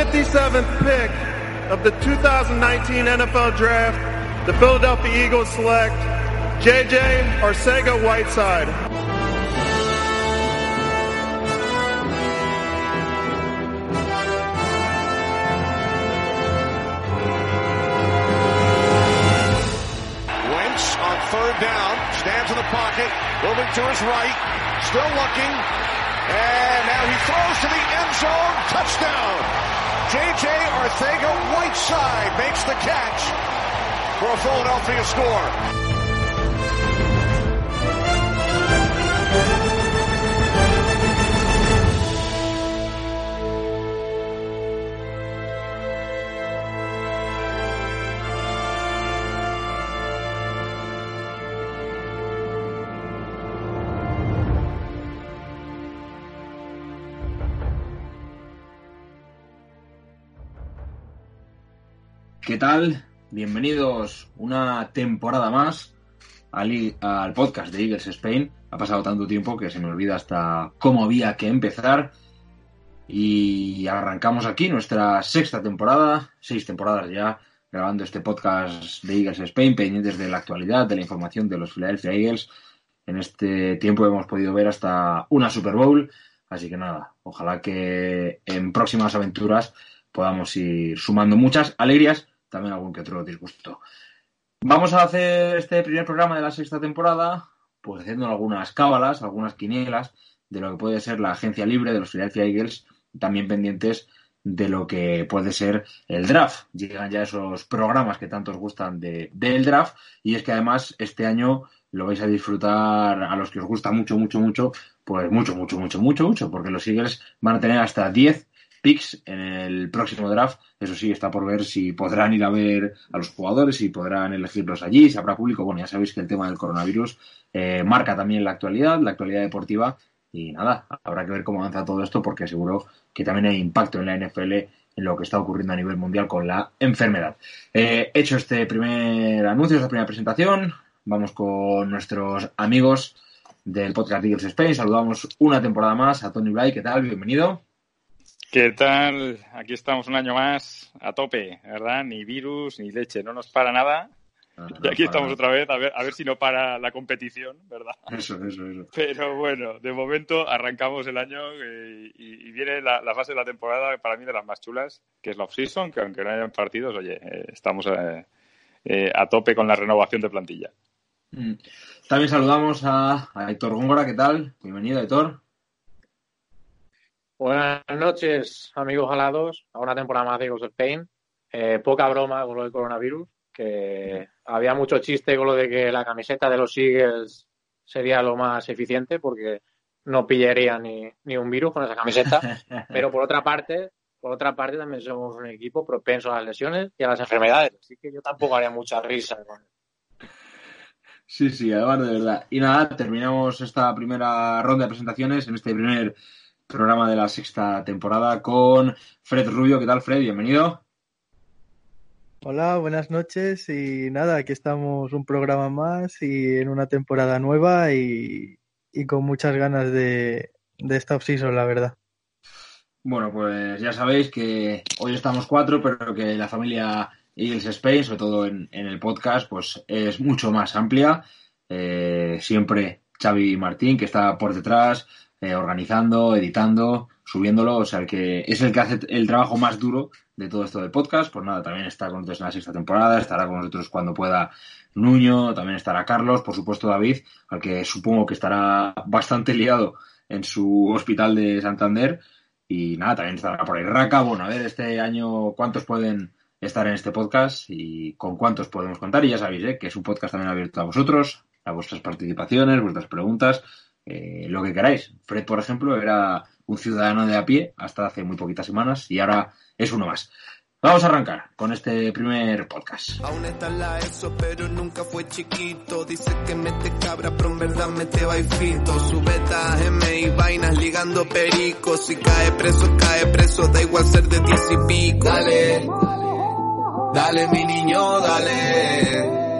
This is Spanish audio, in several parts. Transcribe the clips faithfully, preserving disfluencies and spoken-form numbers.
fifty-seventh pick of the two thousand nineteen N F L Draft, the Philadelphia Eagles select J J Arcega-Whiteside. Wentz on third down, stands in the pocket, moving to his right, still looking, and now he throws to the end zone, touchdown! J J Arcega-Whiteside makes the catch for a Philadelphia score. ¿Qué tal? Bienvenidos una temporada más al, al podcast de Eagles Spain. Ha pasado tanto tiempo que se me olvida hasta cómo había que empezar. Y arrancamos aquí nuestra sexta temporada, seis temporadas ya, grabando este podcast de Eagles Spain, pendientes de la actualidad, de la información de los Philadelphia Eagles. En este tiempo hemos podido ver hasta una Super Bowl, así que nada, ojalá que en próximas aventuras podamos ir sumando muchas alegrías, también algún que otro disgusto. Vamos a hacer este primer programa de la sexta temporada, pues haciendo algunas cábalas, algunas quinielas de lo que puede ser la agencia libre de los Philadelphia Eagles, también pendientes de lo que puede ser el draft. Llegan ya esos programas que tanto os gustan de, del draft, y es que además este año lo vais a disfrutar a los que os gusta mucho, mucho, mucho, pues mucho, mucho, mucho, mucho, mucho, porque los Eagles van a tener hasta diez picks en el próximo draft. Eso sí, está por ver si podrán ir a ver a los jugadores, si podrán elegirlos allí, si habrá público. Bueno, ya sabéis que el tema del coronavirus eh, marca también la actualidad, la actualidad deportiva, y nada, habrá que ver cómo avanza todo esto, porque seguro que también hay impacto en la N F L en lo que está ocurriendo a nivel mundial con la enfermedad. Eh, hecho este primer anuncio, esta primera presentación, vamos con nuestros amigos del podcast Eagles Spain. Saludamos una temporada más a Tony Blay. ¿Qué tal? Bienvenido. ¿Qué tal? Aquí estamos un año más a tope, ¿verdad? Ni virus, ni leche, no nos para nada. No, no, y aquí estamos nada. Otra vez, a ver, a ver si no para la competición, ¿verdad? Eso, eso, eso. Pero bueno, de momento arrancamos el año y, y, y viene la, la fase de la temporada para mí de las más chulas, que es la off-season, que aunque no hayan partidos, oye, eh, estamos eh, eh, a tope con la renovación de plantilla. Mm. También saludamos a, a Héctor Góngora. ¿Qué tal? Bienvenido, Héctor. Buenas noches, amigos alados, a una temporada más de Eagles Spain. Eh, poca broma con lo del coronavirus, que había mucho chiste con lo de que la camiseta de los Eagles sería lo más eficiente, porque no pillaría ni, ni un virus con esa camiseta. Pero por otra parte, por otra parte también somos un equipo propenso a las lesiones y a las enfermedades, así que yo tampoco haría mucha risa con él. Sí, sí, además de verdad. Y nada, terminamos esta primera ronda de presentaciones en este primer programa de la sexta temporada con Fred Rubio. ¿Qué tal, Fred? Bienvenido. Hola, buenas noches. Y nada, aquí estamos un programa más y en una temporada nueva y, y con muchas ganas de, de esta off-season, la verdad. Bueno, pues ya sabéis que hoy estamos cuatro, pero que la familia Eagles Spain, sobre todo en, en el podcast, pues es mucho más amplia. Eh, siempre Xavi Martín, que está por detrás, Eh, organizando, editando, subiéndolo, o sea, el que es el que hace el trabajo más duro de todo esto del podcast. Pues nada, también está con nosotros en la sexta temporada, estará con nosotros cuando pueda Nuño, también estará Carlos, por supuesto David, al que supongo que estará bastante liado en su hospital de Santander, y nada, también estará por ahí Raka. Bueno, a ver este año cuántos pueden estar en este podcast y con cuántos podemos contar, y ya sabéis ¿eh? que es un podcast también abierto a vosotros, a vuestras participaciones, vuestras preguntas, Eh, lo que queráis. Fred, por ejemplo, era un ciudadano de a pie hasta hace muy poquitas semanas y ahora es uno más. Vamos a arrancar con este primer podcast. Aún está en la ESO, pero nunca fue chiquito. Dice que mete cabra, pero en verdad mete baifito. Subeta, M y vainas ligando pericos. Si cae preso, cae preso, da igual ser de diez y pico. Dale, dale mi niño, dale. Pa'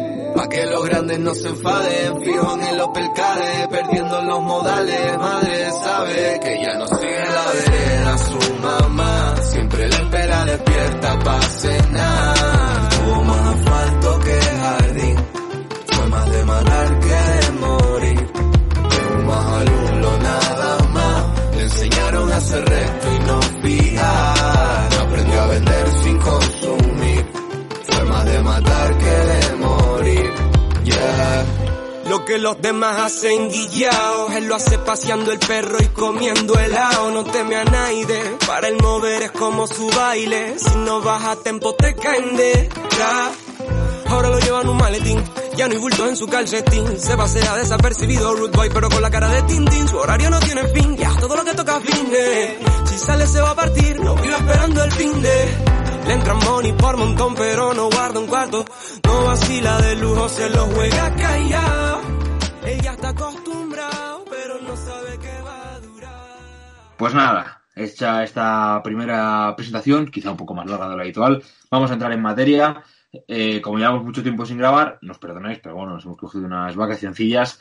Pa' que los grandes no se enfaden, fijo en los percales, perdiendo los modales. Madre sabe que ya no sigue la vereda su mamá, siempre la espera despierta pa' cenar. Tuvo más asfalto que jardín, fue más de matar que de morir. Pero más alumno nada más, le enseñaron a ser recto y no fijar. Aprendió a vender sin consumir, fue más de matar que de morir, yeah. Lo que los demás hacen guillaos, él lo hace paseando el perro y comiendo helado. No teme a nadie, para el mover es como su baile. Si no vas a tempo te caen de ya. Ahora lo llevan un maletín, ya no hay bulto en su calcetín. Se pasea desapercibido, rude boy, pero con la cara de Tintín. Su horario no tiene fin, ya todo lo que toca finde. Si sale se va a partir, no vive esperando el fin de. Le entran money por montón, pero no guarda un cuarto. No vacila de lujo, se lo juega callado. Ella está acostumbrado, pero no sabe qué va a durar. Pues nada, hecha esta primera presentación, quizá un poco más larga de lo habitual, vamos a entrar en materia. Eh, como llevamos mucho tiempo sin grabar, nos perdonáis, pero bueno, nos hemos cogido unas vacacioncillas.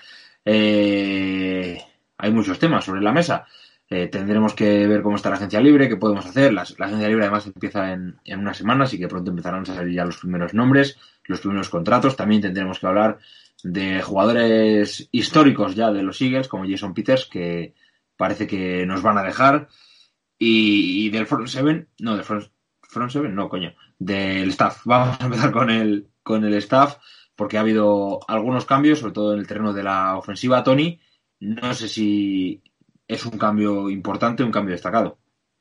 Eh, hay muchos temas sobre la mesa. Eh, tendremos que ver cómo está la agencia libre, qué podemos hacer. La, la agencia libre además empieza en, en una semana, así que pronto empezarán a salir ya los primeros nombres, los primeros contratos. También tendremos que hablar de jugadores históricos ya de los Eagles, como Jason Peters, que parece que nos van a dejar. Y, y del front seven, no, del front, front seven, no, coño, del staff. Vamos a empezar con el, con el staff, porque ha habido algunos cambios, sobre todo en el terreno de la ofensiva. Tony, no sé si es un cambio importante, un cambio destacado.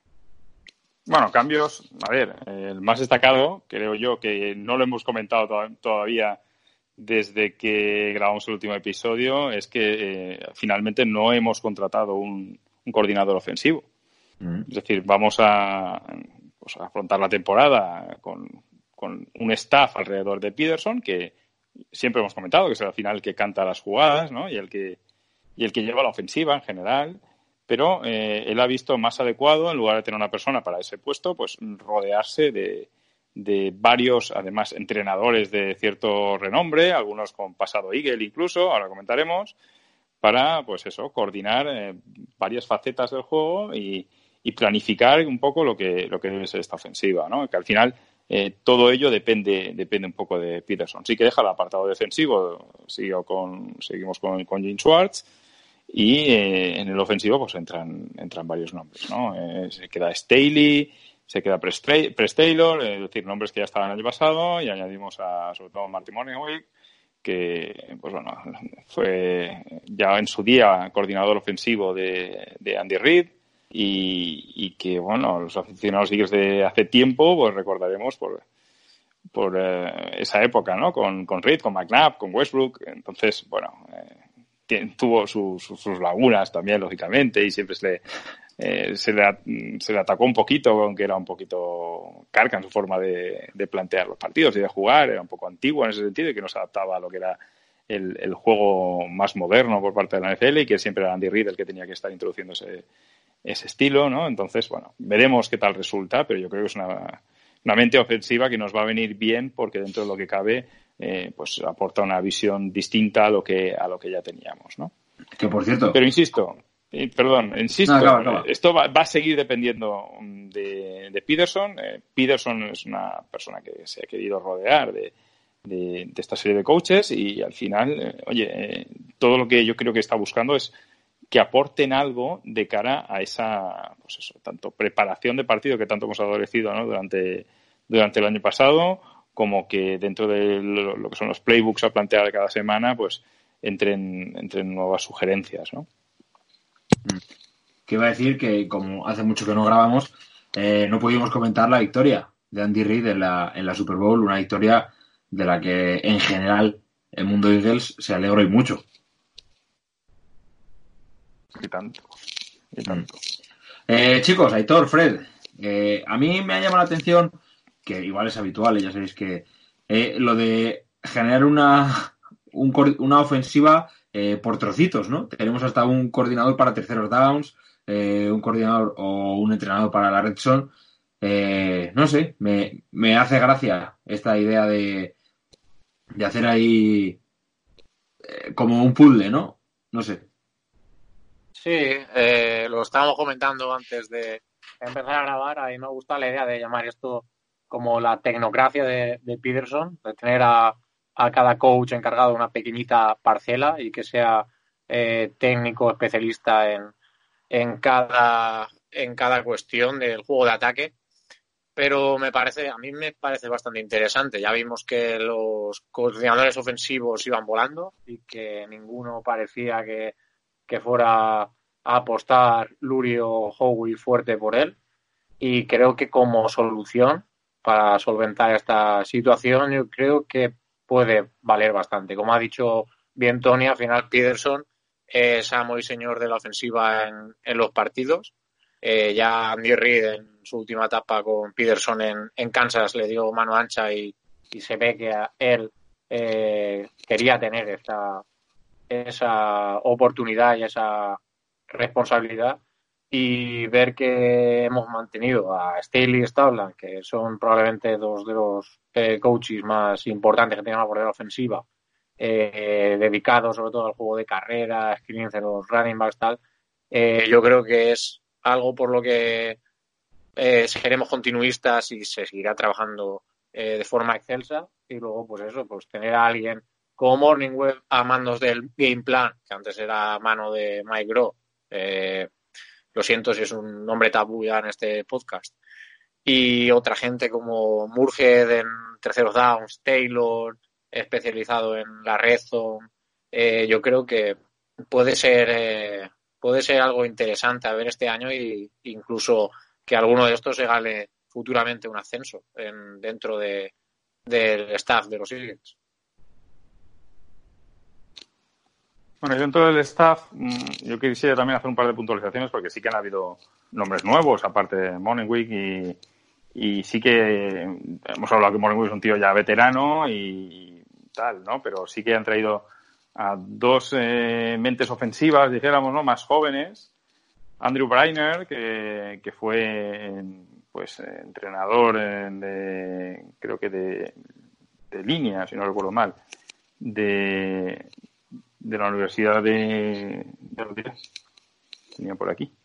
Bueno, cambios, a ver, el más destacado, creo yo, que no lo hemos comentado to- todavía desde que grabamos el último episodio, es que eh, finalmente no hemos contratado un, un coordinador ofensivo. Mm. Es decir, vamos a, pues, a afrontar la temporada con, con un staff alrededor de Peterson, que siempre hemos comentado que es al final el que canta las jugadas, ¿no? Y el que, y el que lleva la ofensiva en general. Pero eh, él ha visto más adecuado, en lugar de tener una persona para ese puesto, pues rodearse de, de varios, además, entrenadores de cierto renombre, algunos con pasado Eagle incluso, ahora comentaremos, para, pues eso, coordinar eh, varias facetas del juego y, y planificar un poco lo que, lo que debe ser esta ofensiva, ¿no? Que al final eh, todo ello depende, depende un poco de Peterson. Sí que deja el apartado defensivo, sigo con, seguimos con, con Gene Schwartz. Y eh, en el ofensivo pues entran entran varios nombres, ¿no? Eh, se queda Staley, se queda Press Taylor, es decir, nombres que ya estaban el año pasado, y añadimos a, sobre todo, Marty Moneywick, que, pues bueno, fue ya en su día coordinador ofensivo de, de Andy Reid, y, y que, bueno, los aficionados Eagles de hace tiempo, pues recordaremos por por eh, esa época, ¿no? Con, con Reid, con McNabb, con Westbrook. Entonces, bueno, eh, tuvo su, su, sus lagunas también, lógicamente, y siempre se le, eh, se, le, se le atacó un poquito, aunque era un poquito carca en su forma de, de plantear los partidos y de jugar, era un poco antiguo en ese sentido y que no se adaptaba a lo que era el, el juego más moderno por parte de la N F L, y que siempre era Andy Reid el que tenía que estar introduciendo ese, ese estilo, ¿no? Entonces, bueno, veremos qué tal resulta, pero yo creo que es una, una mente ofensiva que nos va a venir bien, porque dentro de lo que cabe Eh, pues aporta una visión distinta a lo que a lo que ya teníamos, ¿no? Que por cierto. Pero insisto, eh, perdón, insisto, no, acaba, acaba. esto va, va a seguir dependiendo de, de Peterson. Eh, Peterson es una persona que se ha querido rodear de, de, de esta serie de coaches, y al final, eh, oye, eh, todo lo que yo creo que está buscando es que aporten algo de cara a esa, pues eso, tanto preparación de partido que tanto hemos adolecido, ¿no? durante durante el año pasado, como que dentro de lo, lo que son los playbooks a plantear cada semana, pues entren, entren nuevas sugerencias, ¿no? Que iba a decir que, como hace mucho que no grabamos, eh, no pudimos comentar la victoria de Andy Reid en la, en la Super Bowl, una victoria de la que, en general, el mundo Eagles se alegró y mucho. Y tanto, y tanto. Eh, chicos, Aitor, Fred, eh, a mí me ha llamado la atención, que igual es habitual, ya sabéis que eh, lo de generar una, un, una ofensiva eh, por trocitos, ¿no? Tenemos hasta un coordinador para terceros downs, eh, un coordinador o un entrenador para la red zone. Eh, no sé, me, me hace gracia esta idea de, de hacer ahí eh, como un puzzle, ¿no? No sé. Sí, eh, lo estábamos comentando antes de empezar a grabar. A mí me gusta la idea de llamar esto como la tecnocracia de, de Peterson, de tener a, a cada coach encargado de una pequeñita parcela y que sea eh, técnico, especialista en, en, cada, en cada cuestión del juego de ataque. Pero me parece, a mí me parece bastante interesante. Ya vimos que los coordinadores ofensivos iban volando y que ninguno parecía que, que fuera a apostar Lurie o Howie fuerte por él. Y creo que como solución para solventar esta situación, yo creo que puede valer bastante. Como ha dicho bien Tony, al final Peterson es amo y señor de la ofensiva en, en los partidos. Eh, ya Andy Reid en su última etapa con Peterson en, en Kansas le dio mano ancha y, y se ve que él eh, quería tener esta, esa oportunidad y esa responsabilidad, y ver que hemos mantenido a Staley y Stavland, que son probablemente dos de los eh, coaches más importantes que tienen la bordera ofensiva, eh, dedicados sobre todo al juego de carrera, experiencia en los running backs, tal, eh, yo creo que es algo por lo que eh, seremos continuistas y se seguirá trabajando eh, de forma excelsa. Y luego, pues eso, pues tener a alguien como Morningweb a manos del game plan, que antes era a mano de Mike Groh. Eh, lo siento si es un nombre tabú ya en este podcast. Y otra gente como Murhead en terceros downs, Taylor especializado en la red zone. Eh, yo creo que puede ser... Eh, puede ser algo interesante a ver este año, y incluso que alguno de estos se gane futuramente un ascenso en, dentro de, del staff de los Eagles. Bueno, y dentro del staff, yo quisiera también hacer un par de puntualizaciones, porque sí que han habido nombres nuevos, aparte de Morningweg, y, y sí que hemos hablado que Morningweg es un tío ya veterano y tal, ¿no? Pero sí que han traído a dos eh, mentes ofensivas, dijéramos, ¿no? Más jóvenes. Andrew Briner, que, que fue pues eh, entrenador en de, creo que de, de línea, si no recuerdo mal, de, de la Universidad de, de lo diré, tenía por aquí.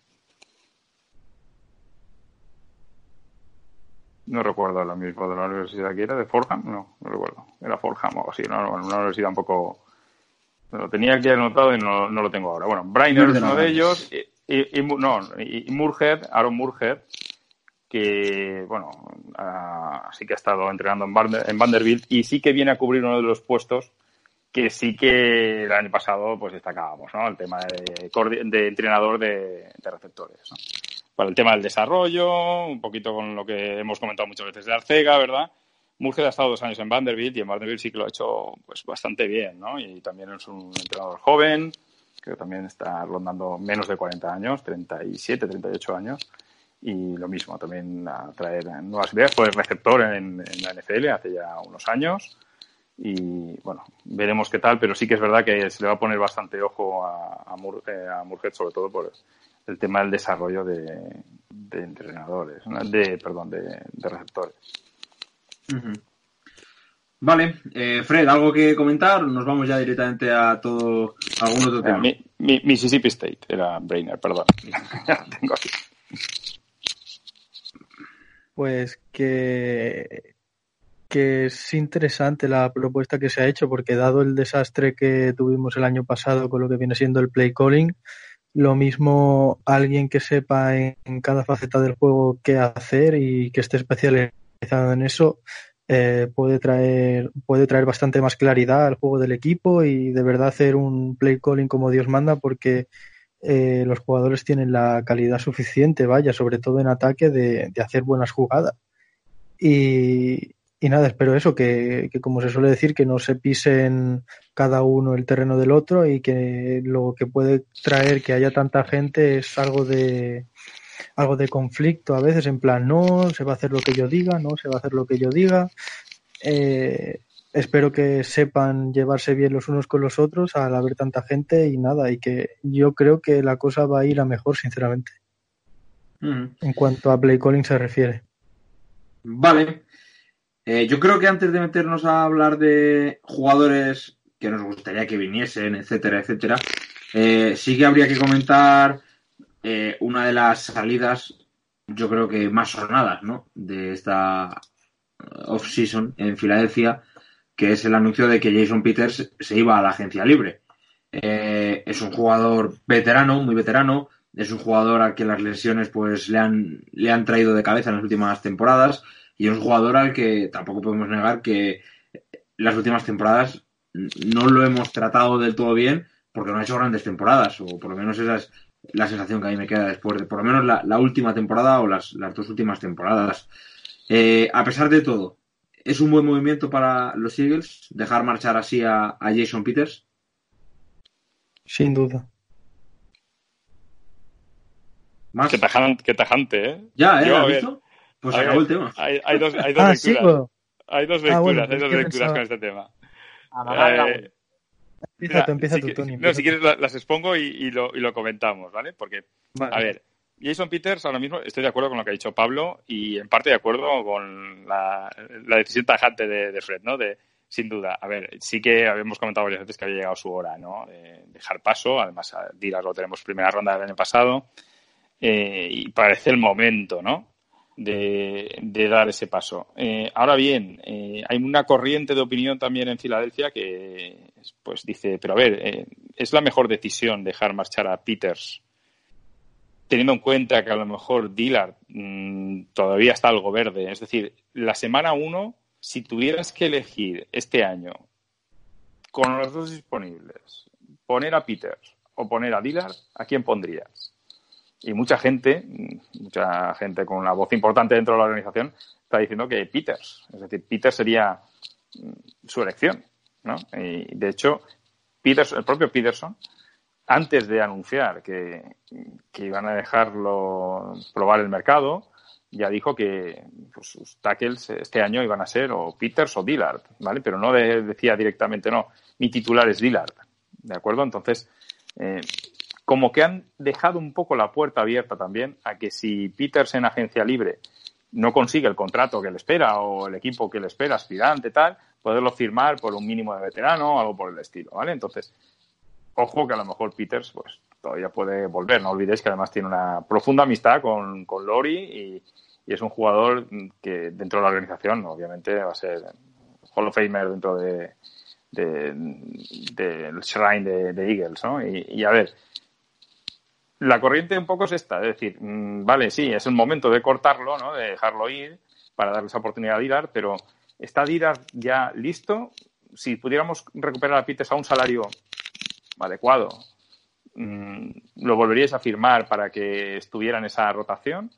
No recuerdo ahora mismo de la universidad que era, de Fordham, no, no recuerdo. Era Fordham o algo así, ¿no? Una universidad un poco... Lo tenía aquí anotado y no, no lo tengo ahora. Bueno, Briner es uno de ellos, y, y, y, no, y, y Murhead, Aaron Murhead, que, bueno, uh, sí que ha estado entrenando en, Bar- en Vanderbilt y sí que viene a cubrir uno de los puestos que sí que el año pasado pues destacábamos, ¿no? El tema de, de entrenador de, de receptores, ¿no? Para el tema del desarrollo, un poquito con lo que hemos comentado muchas veces de Arcega, ¿verdad? Murhead ha estado dos años en Vanderbilt y en Vanderbilt sí que lo ha hecho pues bastante bien, ¿no? Y también es un entrenador joven, que también está rondando menos de cuarenta años, treinta y siete, treinta y ocho años. Y lo mismo, también a traer nuevas ideas. Fue receptor en, en la N F L hace ya unos años. Y bueno, veremos qué tal, pero sí que es verdad que se le va a poner bastante ojo a, a, Mur, eh, a Murhead, sobre todo por el tema del desarrollo de, de entrenadores, de, perdón, de, de receptores. Uh-huh. Vale, eh, Fred, ¿algo que comentar? Nos vamos ya directamente a todo, a algún otro tema. Mi, mi, Mississippi State era Brainer, perdón. Ya lo tengo aquí. Pues que, que es interesante la propuesta que se ha hecho, porque dado el desastre que tuvimos el año pasado con lo que viene siendo el play calling, lo mismo alguien que sepa en, en cada faceta del juego qué hacer y que esté especializado en eso, eh, puede traer puede traer bastante más claridad al juego del equipo y de verdad hacer un play calling como Dios manda, porque eh, los jugadores tienen la calidad suficiente, vaya, sobre todo en ataque, de, de hacer buenas jugadas. Y, y nada, espero eso, que, que como se suele decir, que no se pisen cada uno el terreno del otro, y que lo que puede traer que haya tanta gente es algo de algo de conflicto a veces, en plan, no, se va a hacer lo que yo diga, no, se va a hacer lo que yo diga. Eh, espero que sepan llevarse bien los unos con los otros al haber tanta gente, y nada, y que yo creo que la cosa va a ir a mejor, sinceramente, uh-huh. en cuanto a play calling se refiere. Vale. Eh, yo creo que antes de meternos a hablar de jugadores que nos gustaría que viniesen, etcétera, etcétera, eh, sí que habría que comentar eh, una de las salidas, yo creo que más sonadas, ¿no?, de esta off-season en Filadelfia, que es el anuncio de que Jason Peters se iba a la agencia libre. Eh, es un jugador veterano, muy veterano, es un jugador al que las lesiones pues le han, le han traído de cabeza en las últimas temporadas, y es un jugador al que tampoco podemos negar que las últimas temporadas no lo hemos tratado del todo bien, porque no ha hecho grandes temporadas, o por lo menos esa es la sensación que a mí me queda después de por lo menos la, la última temporada o las, las dos últimas temporadas. Eh, a pesar de todo, ¿es un buen movimiento para los Eagles dejar marchar así a, a Jason Peters? Sin duda. ¿Más? Qué tajante, qué tajante, ¿eh? Ya, ¿eh? Yo, ¿has visto? Pues hay, acabó el tema. Hay, hay dos, hay dos ah, lecturas. ¿sí, bueno? Hay dos lecturas, ah, bueno, hay dos lecturas pensaba... con este tema. Eh, empieza tú, empieza si tú, que, Tony. No, si quieres las expongo y, y, lo, y lo comentamos, ¿vale? Porque, vale. A ver, Jason Peters ahora mismo estoy de acuerdo con lo que ha dicho Pablo y en parte de acuerdo con la, la decisión tajante de, de Fred, ¿no? De, sin duda. A ver, sí que habíamos comentado varias veces que había llegado su hora, ¿no? De dejar paso. Además, a Dillard lo tenemos primera ronda del año pasado. Eh, y parece el momento, ¿no?, de, de dar ese paso. Eh, ahora bien, eh, hay una corriente de opinión también en Filadelfia que pues dice, pero a ver, eh, ¿es la mejor decisión dejar marchar a Peters teniendo en cuenta que a lo mejor Dillard mmm, todavía está algo verde? Es decir, la semana uno, si tuvieras que elegir este año con los dos disponibles, poner a Peters o poner a Dillard, ¿a quién pondrías? Y mucha gente, mucha gente con una voz importante dentro de la organización está diciendo que Peters, es decir, Peters sería su elección, ¿no? Y de hecho, Peters, el propio Peterson, antes de anunciar que, que iban a dejarlo probar el mercado, ya dijo que pues, sus tackles este año iban a ser o Peters o Dillard, ¿vale? Pero no de, decía directamente, no, mi titular es Dillard, ¿de acuerdo? Entonces, eh, como que han dejado un poco la puerta abierta también a que si Peters en agencia libre no consigue el contrato que le espera o el equipo que le espera, aspirante, tal, poderlo firmar por un mínimo de veterano o algo por el estilo, ¿vale? Entonces, ojo que a lo mejor Peters pues todavía puede volver. No olvidéis que además tiene una profunda amistad con, con Lori y, y es un jugador que dentro de la organización obviamente va a ser Hall of Famer dentro de del de, de Shrine de, de Eagles, ¿no? Y, y a ver, la corriente un poco es esta, es decir, mmm, vale, sí, es el momento de cortarlo, ¿no?, de dejarlo ir para darle esa oportunidad a Dillard, pero ¿está Dillard ya listo? Si pudiéramos recuperar a Peters a un salario adecuado, mmm, ¿lo volveríais a firmar para que estuviera en esa rotación?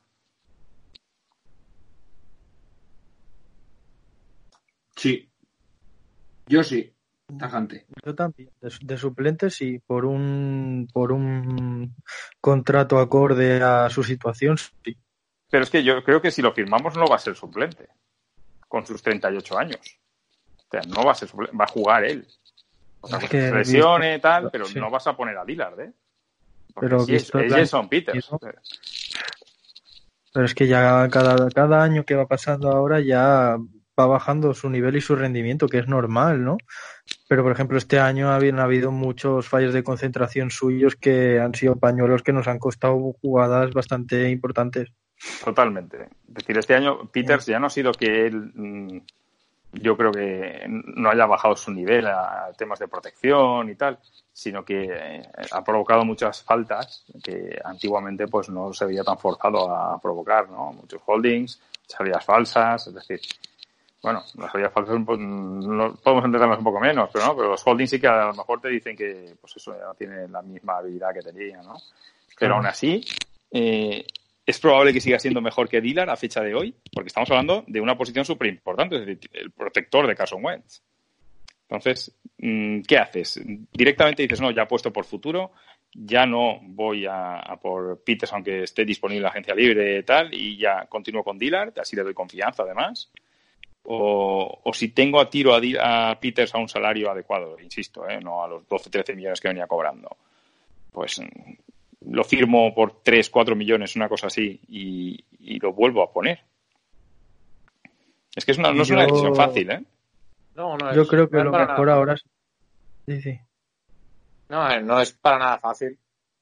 Sí. Yo sí. Tajante. Yo también. De, de suplente sí, por un por un contrato acorde a su situación, sí. Pero es que yo creo que si lo firmamos no va a ser suplente con sus treinta y ocho años. O sea, no va a ser suplente, va a jugar él. O sea, es que se lesione y tal, pero sí, no vas a poner a Dillard, ¿eh? Porque pero sí, es, es Jason Peters. ¿No? Pero es que ya cada, cada año que va pasando ahora ya va bajando su nivel y su rendimiento, que es normal, ¿no? Pero, por ejemplo, este año habían habido muchos fallos de concentración suyos que han sido pañuelos que nos han costado jugadas bastante importantes. Totalmente. Es decir, este año Peters ya no ha sido que él, yo creo que no haya bajado su nivel a temas de protección y tal, sino que ha provocado muchas faltas que antiguamente pues no se veía tan forzado a provocar, ¿no? Muchos holdings, salidas falsas, es decir, bueno, las salidas falsas pues, no, podemos entenderlas un poco menos, pero no, pero los holdings sí que a lo mejor te dicen que pues eso ya no tiene la misma habilidad que tenía, ¿no? Pero aún así, eh, es probable que siga siendo mejor que Dillard a fecha de hoy, porque estamos hablando de una posición súper importante, es decir, el protector de Carson Wentz. Entonces, ¿qué haces? Directamente dices, no, ya apuesto por futuro, ya no voy a, a por Peters aunque esté disponible en la agencia libre y tal, y ya continúo con Dillard, así le doy confianza además. O, o si tengo a tiro a, a Peters a un salario adecuado, insisto, ¿eh? No a los doce, trece millones que venía cobrando, pues lo firmo por tres, cuatro millones, una cosa así, y, y lo vuelvo a poner. Es que es una, no es Yo... una decisión fácil, ¿eh? No, no es, Yo creo que no es lo para mejor nada. ahora es... Sí, sí. No, eh, no es para nada fácil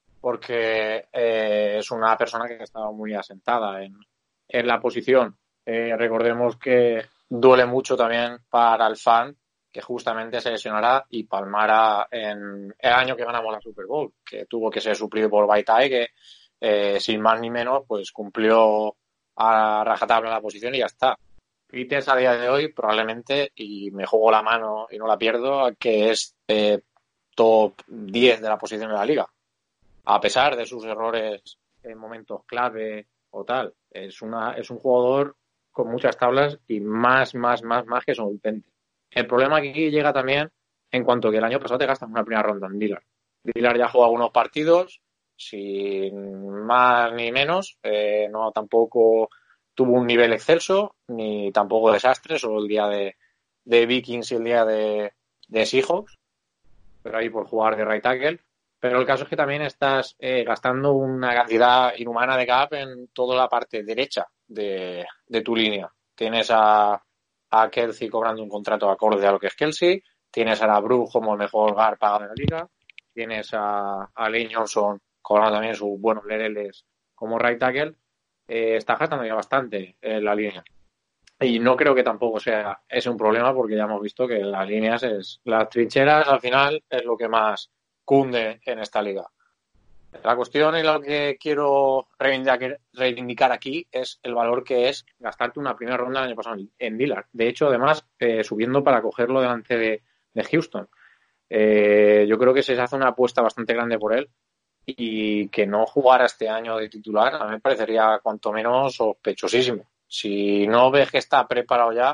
porque eh, es una persona que ha estado muy asentada en, en la posición. Eh, recordemos que duele mucho también para el fan que justamente se lesionará y palmara en el año que ganamos la Super Bowl, que tuvo que ser suplido por Vaitai, que eh, sin más ni menos pues cumplió a rajatabla la posición y ya está. Peters a día de hoy probablemente, y me juego la mano y no la pierdo, que es eh, top diez de la posición de la liga, a pesar de sus errores en momentos clave o tal. Es una es un jugador con muchas tablas y más, más, más, más que solvente. El problema aquí llega también en cuanto que el año pasado te gastas una primera ronda en Dillard. Dillard ya jugó algunos partidos sin más ni menos, eh, no tampoco tuvo un nivel excelso ni tampoco desastre, solo el día de, de Vikings y el día de, de Seahawks, pero ahí por jugar de right tackle. Pero el caso es que también estás eh, gastando una cantidad inhumana de cap en toda la parte derecha de, de tu línea. Tienes a, a Kelsey cobrando un contrato acorde a lo que es Kelsey, tienes a la Brugge como el mejor guard pagado de la liga, tienes a, a Lane Johnson cobrando también sus buenos lereles como right tackle. Eh, está gastando ya bastante en la línea. Y no creo que tampoco sea ese un problema porque ya hemos visto que las líneas es las trincheras al final es lo que más cunde en esta liga. La cuestión y lo que quiero reivindicar aquí es el valor que es gastarte una primera ronda el año pasado en Dillard. De hecho, además, eh, subiendo para cogerlo delante de, de Houston. Eh, yo creo que se hace una apuesta bastante grande por él y que no jugara este año de titular a mí me parecería cuanto menos sospechosísimo. Si no ves que está preparado ya,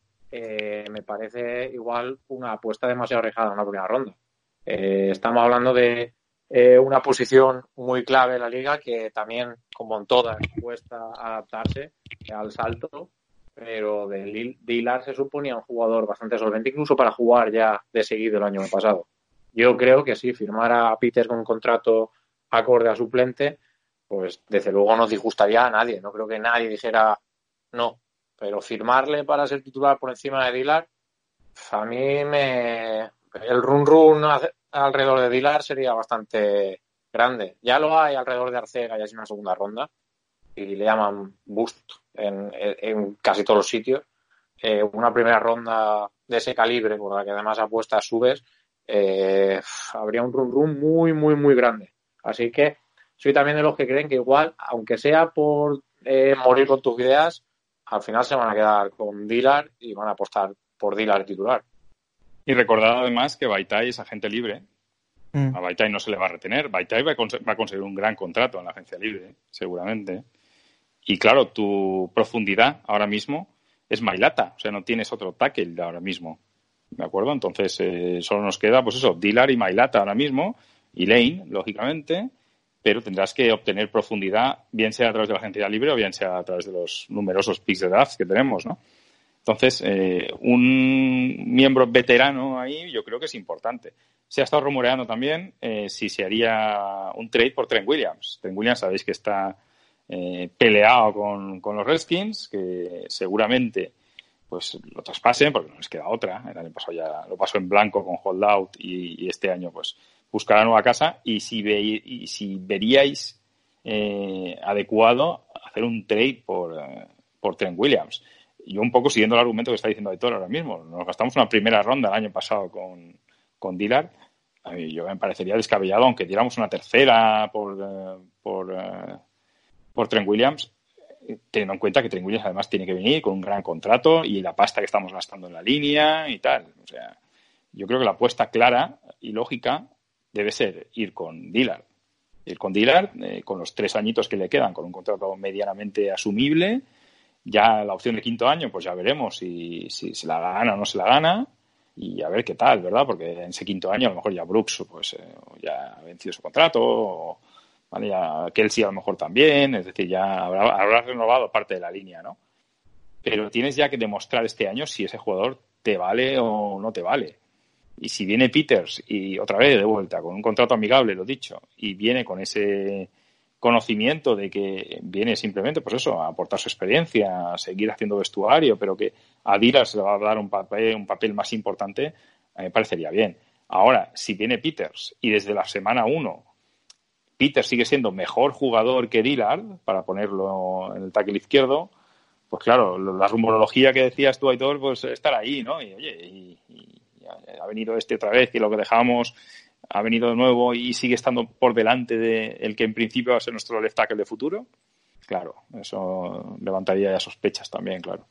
eh, me parece igual una apuesta demasiado arriesgada en una primera ronda. Eh, estamos hablando de eh, una posición muy clave en la liga que también, como en todas, cuesta adaptarse al salto, pero de Dillard se suponía un jugador bastante solvente, incluso para jugar ya de seguido el año pasado. Yo creo que si firmara a Peters con un contrato acorde a suplente, pues desde luego no disgustaría a nadie. No creo que nadie dijera no, pero firmarle para ser titular por encima de Dillard, a mí me... el run run alrededor de Dillard sería bastante grande. Ya lo hay alrededor de Arcega, ya es una segunda ronda y le llaman boost en, en casi todos los sitios. Eh, una primera ronda de ese calibre, por la que además apuestas subes, eh, habría un run run muy, muy, muy grande. Así que soy también de los que creen que igual, aunque sea por eh, morir con tus ideas, al final se van a quedar con Dillard y van a apostar por Dillard titular. Y recordad además que Vaitai es agente libre. Mm. A Vaitai no se le va a retener. Vaitai va a, cons- va a conseguir un gran contrato en la agencia libre, seguramente. Y claro, tu profundidad ahora mismo es Mailata. O sea, no tienes otro tackle ahora mismo. ¿De acuerdo? Entonces, eh, solo nos queda, pues eso, Dillard y Mailata ahora mismo. Y Lane, lógicamente. Pero tendrás que obtener profundidad, bien sea a través de la agencia libre o bien sea a través de los numerosos picks de draft que tenemos, ¿no? Entonces, eh, un miembro veterano ahí yo creo que es importante. Se ha estado rumoreando también eh, si se haría un trade por Trent Williams. Trent Williams sabéis que está eh, peleado con, con los Redskins, que seguramente pues lo traspasen porque no les queda otra. El año pasado ya lo pasó en blanco con holdout y, y este año pues buscará nueva casa. Y si, ve, y si veríais eh, adecuado hacer un trade por, eh, por Trent Williams. Yo un poco siguiendo el argumento que está diciendo Aitor ahora mismo. Nos gastamos una primera ronda el año pasado con, con Dillard. A mí yo me parecería descabellado, aunque diéramos una tercera por, uh, por, uh, por Trent Williams, teniendo en cuenta que Trent Williams además tiene que venir con un gran contrato y la pasta que estamos gastando en la línea y tal. O sea, yo creo que la apuesta clara y lógica debe ser ir con Dillard. Ir con Dillard, eh, con los tres añitos que le quedan, con un contrato medianamente asumible. Ya la opción de quinto año, pues ya veremos si, si se la gana o no se la gana y a ver qué tal, ¿verdad? Porque en ese quinto año a lo mejor ya Brooks pues eh, ya ha vencido su contrato, o, ¿vale? Ya Kelsey a lo mejor también, es decir, ya habrá, habrá renovado parte de la línea, ¿no? Pero tienes ya que demostrar este año si ese jugador te vale o no te vale. Y si viene Peters y otra vez de vuelta con un contrato amigable, lo dicho, y viene con ese conocimiento de que viene simplemente, pues eso, a aportar su experiencia, a seguir haciendo vestuario, pero que a Dillard se le va a dar un papel, un papel más importante, a mí me parecería bien. Ahora, si viene Peters y desde la semana uno Peters sigue siendo mejor jugador que Dillard, para ponerlo en el tackle izquierdo, pues claro, la rumorología que decías tú, Aitor, pues estará ahí, ¿no? Y oye, y, y ha venido este otra vez, que lo que dejábamos ha venido de nuevo y sigue estando por delante de el que en principio va a ser nuestro left tackle de futuro. Claro, eso levantaría ya sospechas también, claro.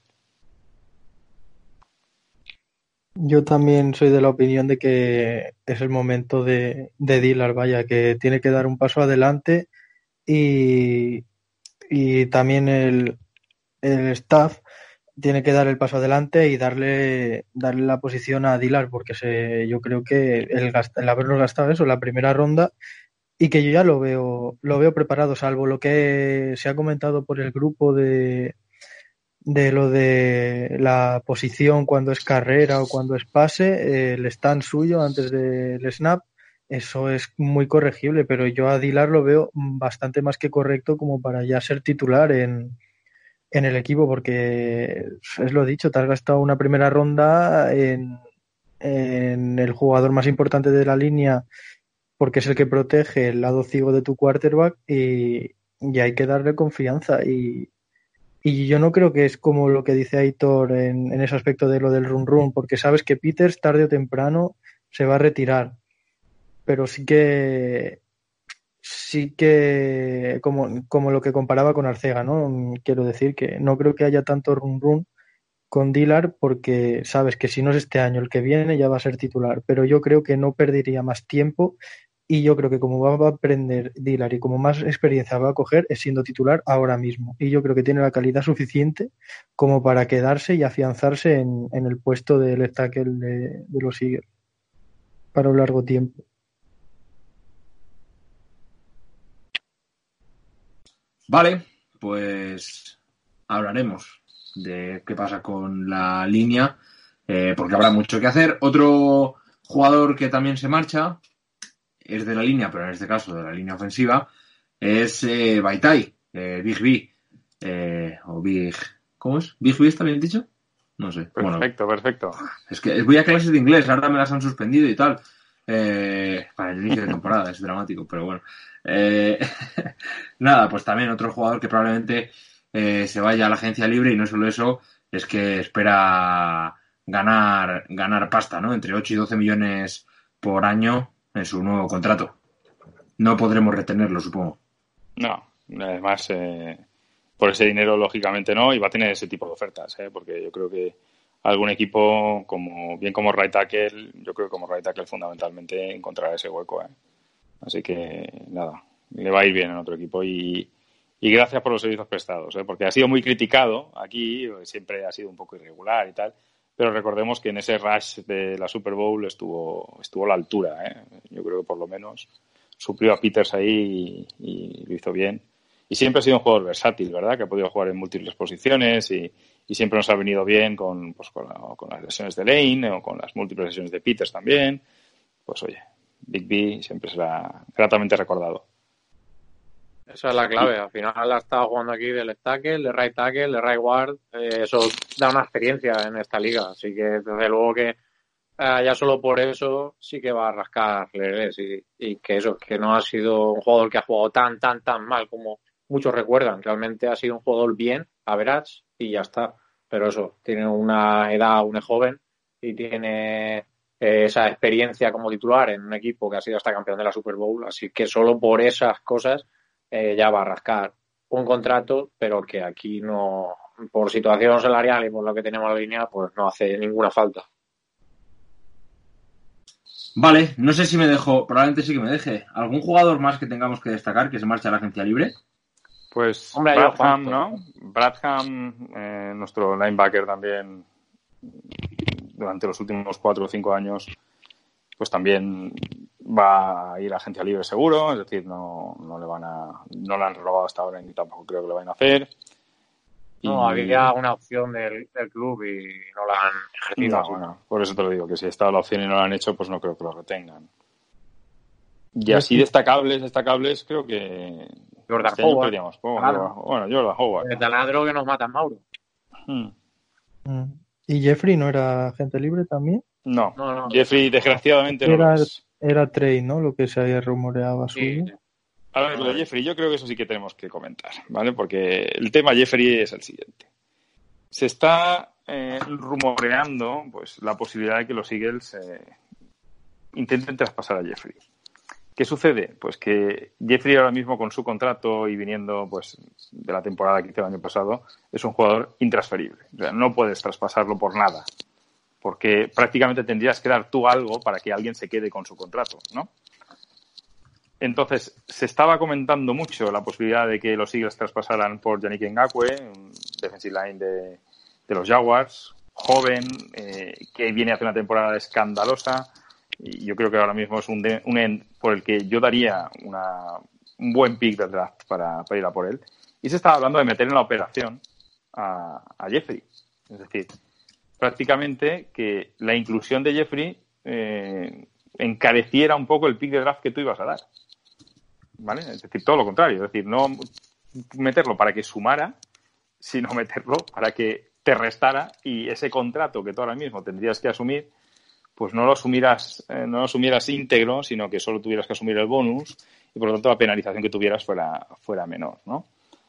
Yo también soy de la opinión de que es el momento de, de Dillard, vaya, que tiene que dar un paso adelante y, y también el, el staff tiene que dar el paso adelante y darle darle la posición a Dillard, porque se, yo creo que el, gast, el habernos gastado eso en la primera ronda y que yo ya lo veo lo veo preparado, salvo lo que se ha comentado por el grupo de de lo de la posición cuando es carrera o cuando es pase, el stand suyo antes del snap, eso es muy corregible, pero yo a Dillard lo veo bastante más que correcto como para ya ser titular en, en el equipo, porque es lo dicho, te has gastado una primera ronda en, en el jugador más importante de la línea porque es el que protege el lado ciego de tu quarterback y, y hay que darle confianza y Y yo no creo que es como lo que dice Aitor en, en ese aspecto de lo del run run, porque sabes que Peters tarde o temprano se va a retirar. Pero sí que sí que como, como lo que comparaba con Arcega, ¿no? Quiero decir que no creo que haya tanto run run con Dillard porque sabes que si no es este año el que viene ya va a ser titular. Pero yo creo que no perdería más tiempo. Y yo creo que como va a aprender Dillard y como más experiencia va a coger es siendo titular ahora mismo. Y yo creo que tiene la calidad suficiente como para quedarse y afianzarse en, en el puesto de left tackle de, de los Eagles para un largo tiempo. Vale, pues hablaremos de qué pasa con la línea, eh, porque habrá mucho que hacer. Otro jugador que también se marcha es de la línea, pero en este caso de la línea ofensiva, es eh, Vaitai, eh, Big B, eh, o Big... ¿Cómo es? ¿Big B está bien dicho? No sé. Perfecto, bueno, perfecto. Es que voy a clases de inglés, ahora me las han suspendido y tal, eh, para el inicio de temporada, es dramático, pero bueno. Eh, nada, pues también otro jugador que probablemente eh, se vaya a la agencia libre y no solo eso, es que espera ganar, ganar pasta, ¿no? Entre ocho y doce millones por año en su nuevo contrato. No podremos retenerlo, supongo. No, además, eh, por ese dinero, lógicamente no, y va a tener ese tipo de ofertas, ¿eh? Porque yo creo que algún equipo, como bien como right tackle, yo creo que como right tackle fundamentalmente encontrará ese hueco, ¿eh? Así que, nada, le va a ir bien en otro equipo y, y gracias por los servicios prestados, ¿eh? Porque ha sido muy criticado aquí, siempre ha sido un poco irregular y tal. Pero recordemos que en ese rush de la Super Bowl estuvo estuvo a la altura, ¿eh? Yo creo que por lo menos suplió a Peters ahí y, y lo hizo bien. Y siempre ha sido un jugador versátil, ¿verdad? Que ha podido jugar en múltiples posiciones y, y siempre nos ha venido bien con, pues, con, la, con las lesiones de Lane o con las múltiples lesiones de Peters también. Pues oye, Big B siempre será gratamente recordado. Esa es la clave. Al final ha estado jugando aquí de left tackle, de right tackle, de right guard. Eh, eso da una experiencia en esta liga. Así que desde luego que eh, ya solo por eso sí que va a rascar Leres. Y, y que eso, que no ha sido un jugador que ha jugado tan, tan, tan mal como muchos recuerdan. Realmente ha sido un jugador bien, average, y ya está. Pero eso, tiene una edad aún es joven y tiene eh, esa experiencia como titular en un equipo que ha sido hasta campeón de la Super Bowl. Así que solo por esas cosas Eh, ya va a rascar un contrato, pero que aquí no, por situación salarial y por lo que tenemos en la línea, pues no hace ninguna falta. Vale, no sé si me dejo, probablemente sí que me deje. ¿Algún jugador más que tengamos que destacar que se marcha a la agencia libre? Pues Hombre, Bradham, ¿no? Bradham, eh, nuestro linebacker también, durante los últimos cuatro o cinco años, pues también va a ir a agencia libre seguro, es decir, no, no le van a, no le han robado hasta ahora ni tampoco creo que lo vayan a hacer. Y... No, había una opción del, del club y no la han ejercido. No, bueno, por eso te lo digo, que si estaba la opción y no la han hecho, pues no creo que lo retengan. Y así destacables, destacables, creo que Jordan este año Howard. perdíamos. Bueno, bueno, Jordan Howard. El taladro que nos mata Mauro. Hmm. ¿Y Jeffrey no era agente libre también? No. No, no. Jeffrey desgraciadamente no Era, lo es. era trade, ¿no? Lo que se había rumoreado Sí. suyo. A ver, lo de Jeffrey, yo creo que eso sí que tenemos que comentar, ¿vale? Porque el tema Jeffrey es el siguiente. Se está eh, rumoreando pues la posibilidad de que los Eagles eh, intenten traspasar a Jeffrey. ¿Qué sucede? Pues que Jeffrey ahora mismo con su contrato y viniendo pues de la temporada que hizo el año pasado es un jugador intransferible. O sea, no puedes traspasarlo por nada, porque prácticamente tendrías que dar tú algo para que alguien se quede con su contrato, ¿no? Entonces, se estaba comentando mucho la posibilidad de que los Eagles traspasaran por Yannick Ngakoue, un defensive line de, de los Jaguars, joven, eh, que viene a hacer una temporada escandalosa. Y yo creo que ahora mismo es un, de, un end por el que yo daría una, un buen pick del draft para, para ir a por él. Y se estaba hablando de meter en la operación a, a Jeffrey. Es decir, prácticamente que la inclusión de Jeffrey eh, encareciera un poco el pick de draft que tú ibas a dar. ¿Vale? Es decir, todo lo contrario. Es decir, no meterlo para que sumara, sino meterlo para que te restara y ese contrato que tú ahora mismo tendrías que asumir, pues no lo asumieras, eh, no lo asumieras íntegro, sino que solo tuvieras que asumir el bonus y por lo tanto la penalización que tuvieras fuera, fuera menor, ¿no?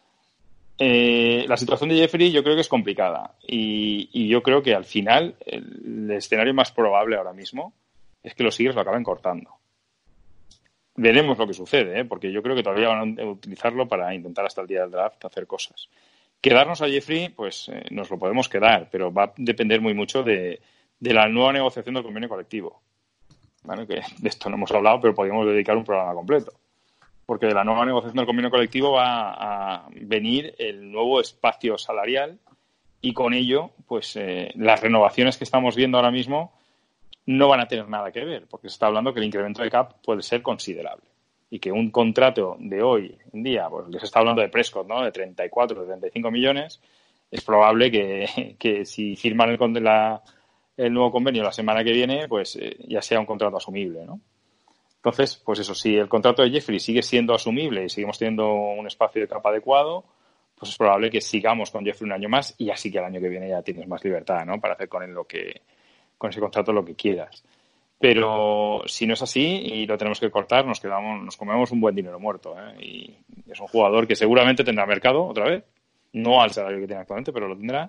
Eh, la situación de Jeffrey yo creo que es complicada y, y yo creo que al final el, el escenario más probable ahora mismo es que los Eagles lo acaben cortando. Veremos lo que sucede, ¿eh? Porque yo creo que todavía van a utilizarlo para intentar hasta el día del draft hacer cosas. Quedarnos a Jeffrey, pues eh, nos lo podemos quedar, pero va a depender muy mucho de, de la nueva negociación del convenio colectivo. ¿Vale? Que de esto no hemos hablado, pero podríamos dedicar un programa completo. Porque de la nueva negociación del convenio colectivo va a venir el nuevo espacio salarial y con ello, pues eh, las renovaciones que estamos viendo ahora mismo no van a tener nada que ver, porque se está hablando que el incremento de cap puede ser considerable y que un contrato de hoy en día, pues les está hablando de Prescott, ¿no? De treinta y cuatro, de treinta y cinco millones, es probable que, que si firman el, la, el nuevo convenio la semana que viene, pues eh, ya sea un contrato asumible, ¿no? Entonces, pues eso, si el contrato de Jeffrey sigue siendo asumible y seguimos teniendo un espacio de cap adecuado, pues es probable que sigamos con Jeffrey un año más y así que el año que viene ya tienes más libertad, ¿no? Para hacer con él lo que con ese contrato lo que quieras. Pero si no es así y lo tenemos que cortar, nos quedamos, nos comemos un buen dinero muerto, ¿eh? Y es un jugador que seguramente tendrá mercado otra vez, no al salario que tiene actualmente, pero lo tendrá.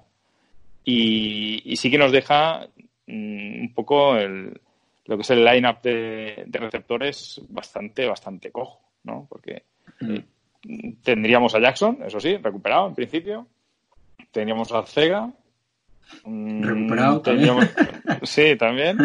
Y, y sí que nos deja mmm, un poco el, lo que es el line-up de, de receptores bastante, bastante cojo, ¿no? Porque eh, tendríamos a Jackson, eso sí, recuperado en principio. Tendríamos a Cega. Recuperado Teníamos, sí, también.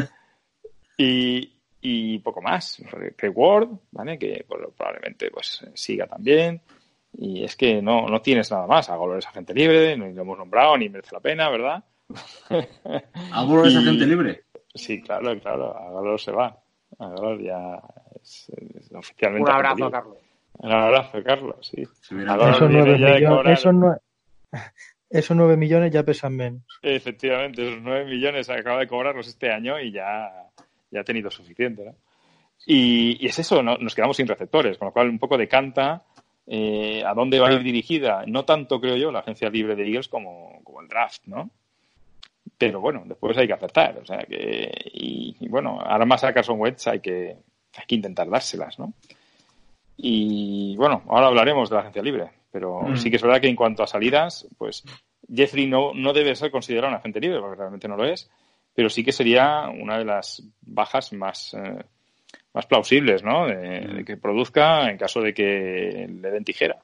Y, y poco más. Craig Ward, ¿vale? Que pues, probablemente pues siga también. Y es que no, no tienes nada más. Agolor es agente libre, no lo hemos nombrado, ni merece la pena, ¿verdad? ¿Agolor es agente libre? Sí, claro, claro. Agolor se va. Agolor ya es, es oficialmente. Un abrazo, Carlos. Un abrazo, Carlos, sí. Si esos nueve millones, esos nueve... Esos nueve millones ya pesan menos. Efectivamente, esos nueve millones acaba de cobrarlos este año y ya, ya ha tenido suficiente, ¿no? Y, y es eso, ¿no? Nos quedamos sin receptores, con lo cual un poco decanta eh, a dónde va a ir dirigida. No tanto, creo yo, la agencia libre de Eagles como, como el draft, ¿no? Pero bueno, después hay que acertar. O sea que, y, y bueno, ahora más a Carson Wentz hay que, hay que intentar dárselas, ¿no? Y bueno, ahora hablaremos de la agencia libre. Pero mm. sí que es verdad que en cuanto a salidas, pues Jeffrey no, no debe ser considerado un agente libre, porque realmente no lo es, pero sí que sería una de las bajas más, eh, más plausibles, ¿no? De, mm. de que produzca en caso de que le den tijera.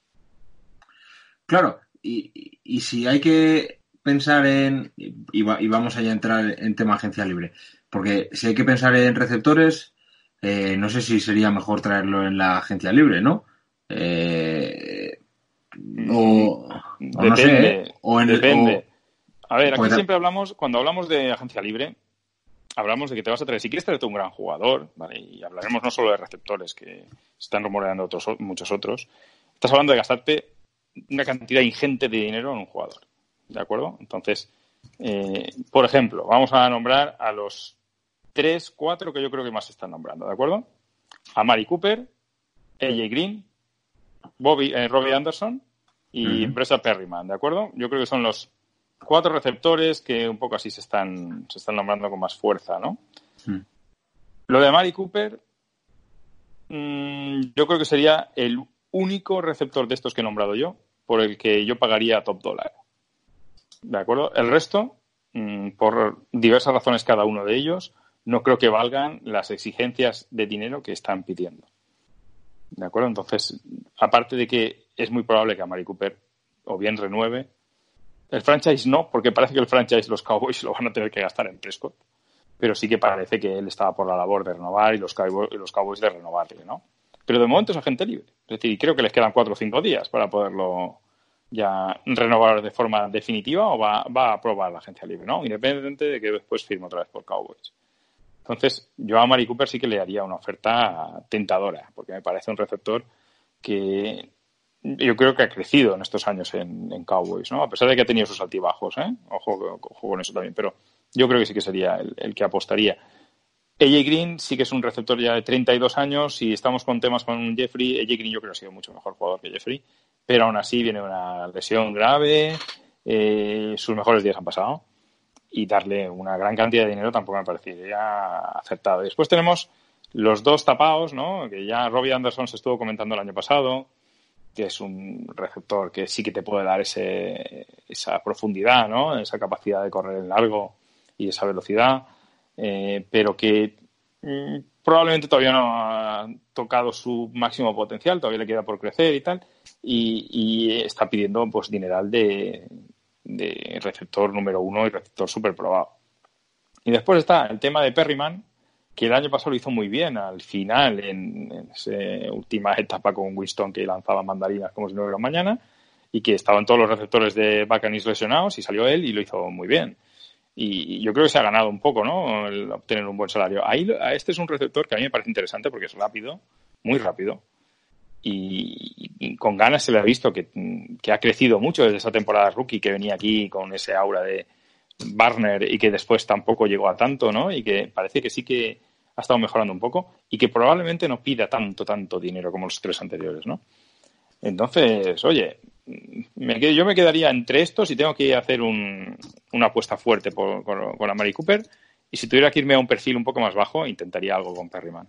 Claro, y, y, y si hay que pensar en, y, va, y vamos a ya entrar en tema agencia libre, porque si hay que pensar en receptores, eh, no sé si sería mejor traerlo en la agencia libre, ¿no? Eh, o, depende, o no sé, ¿eh? o en depende. El, o, a ver, aquí siempre hablamos, cuando hablamos de agencia libre, hablamos de que te vas a traer, si quieres traerte un gran jugador, ¿vale? Y hablaremos no solo de receptores, que están rumoreando otros, muchos otros, estás hablando de gastarte una cantidad ingente de dinero en un jugador, ¿de acuerdo? Entonces, eh, por ejemplo, vamos a nombrar a los tres, cuatro que yo creo que más se están nombrando, ¿de acuerdo? A Mari Cooper, A J Green, Bobby, eh, Robbie Anderson y uh-huh. Breshad Perryman, ¿de acuerdo? Yo creo que son los cuatro receptores que un poco así se están, se están nombrando con más fuerza, ¿no? Uh-huh. Lo de Amari Cooper, mmm, yo creo que sería el único receptor de estos que he nombrado yo por el que yo pagaría top dólar. ¿De acuerdo? El resto, mmm, por diversas razones cada uno de ellos, no creo que valgan las exigencias de dinero que están pidiendo. ¿De acuerdo? Entonces, aparte de que es muy probable que Amari Cooper o bien renueve, el franchise no, porque parece que el franchise los Cowboys lo van a tener que gastar en Prescott, pero sí que parece que él estaba por la labor de renovar y los Cowboys, y los Cowboys de renovarle, ¿no? Pero de momento es agente libre. Es decir, creo que les quedan cuatro o cinco días para poderlo ya renovar de forma definitiva o va, va a aprobar la agencia libre, ¿no? Independientemente de que después firme otra vez por Cowboys. Entonces, yo a Amari Cooper sí que le haría una oferta tentadora, porque me parece un receptor que yo creo que ha crecido en estos años en, en Cowboys, ¿no? A pesar de que ha tenido sus altibajos, ¿eh? Ojo, ojo con eso también, pero yo creo que sí que sería el, el que apostaría. A J Green sí que es un receptor ya de treinta y dos años, y estamos con temas con Jeffrey. A J Green yo creo que ha sido mucho mejor jugador que Jeffrey, pero aún así viene una lesión grave, eh, sus mejores días han pasado, y darle una gran cantidad de dinero tampoco me parecería acertado. Y después tenemos los dos tapados, ¿no? Que ya Robbie Anderson se estuvo comentando el año pasado, que es un receptor que sí que te puede dar ese, esa profundidad, ¿no? Esa capacidad de correr en largo y esa velocidad, eh, pero que mmm, probablemente todavía no ha tocado su máximo potencial, todavía le queda por crecer y tal, y, y está pidiendo pues dineral de... de receptor número uno y receptor súper probado. Y después está el tema de Perryman, que el año pasado lo hizo muy bien al final, en, en esa última etapa con Winston, que lanzaba mandarinas como si no hubiera mañana, y que estaban todos los receptores de Buccaneers lesionados, y salió él y lo hizo muy bien. Y yo creo que se ha ganado un poco, ¿no?, el obtener un buen salario. Ahí, este es un receptor que a mí me parece interesante porque es rápido, muy rápido, y, y con ganas se le ha visto que, que ha crecido mucho desde esa temporada rookie, que venía aquí con ese aura de Barner y que después tampoco llegó a tanto, ¿no? Y que parece que sí que ha estado mejorando un poco y que probablemente no pida tanto, tanto dinero como los tres anteriores, ¿no? Entonces, oye, me quedo, yo me quedaría entre estos y tengo que hacer un, una apuesta fuerte por, con, con Amari Cooper, y si tuviera que irme a un perfil un poco más bajo, intentaría algo con Perryman.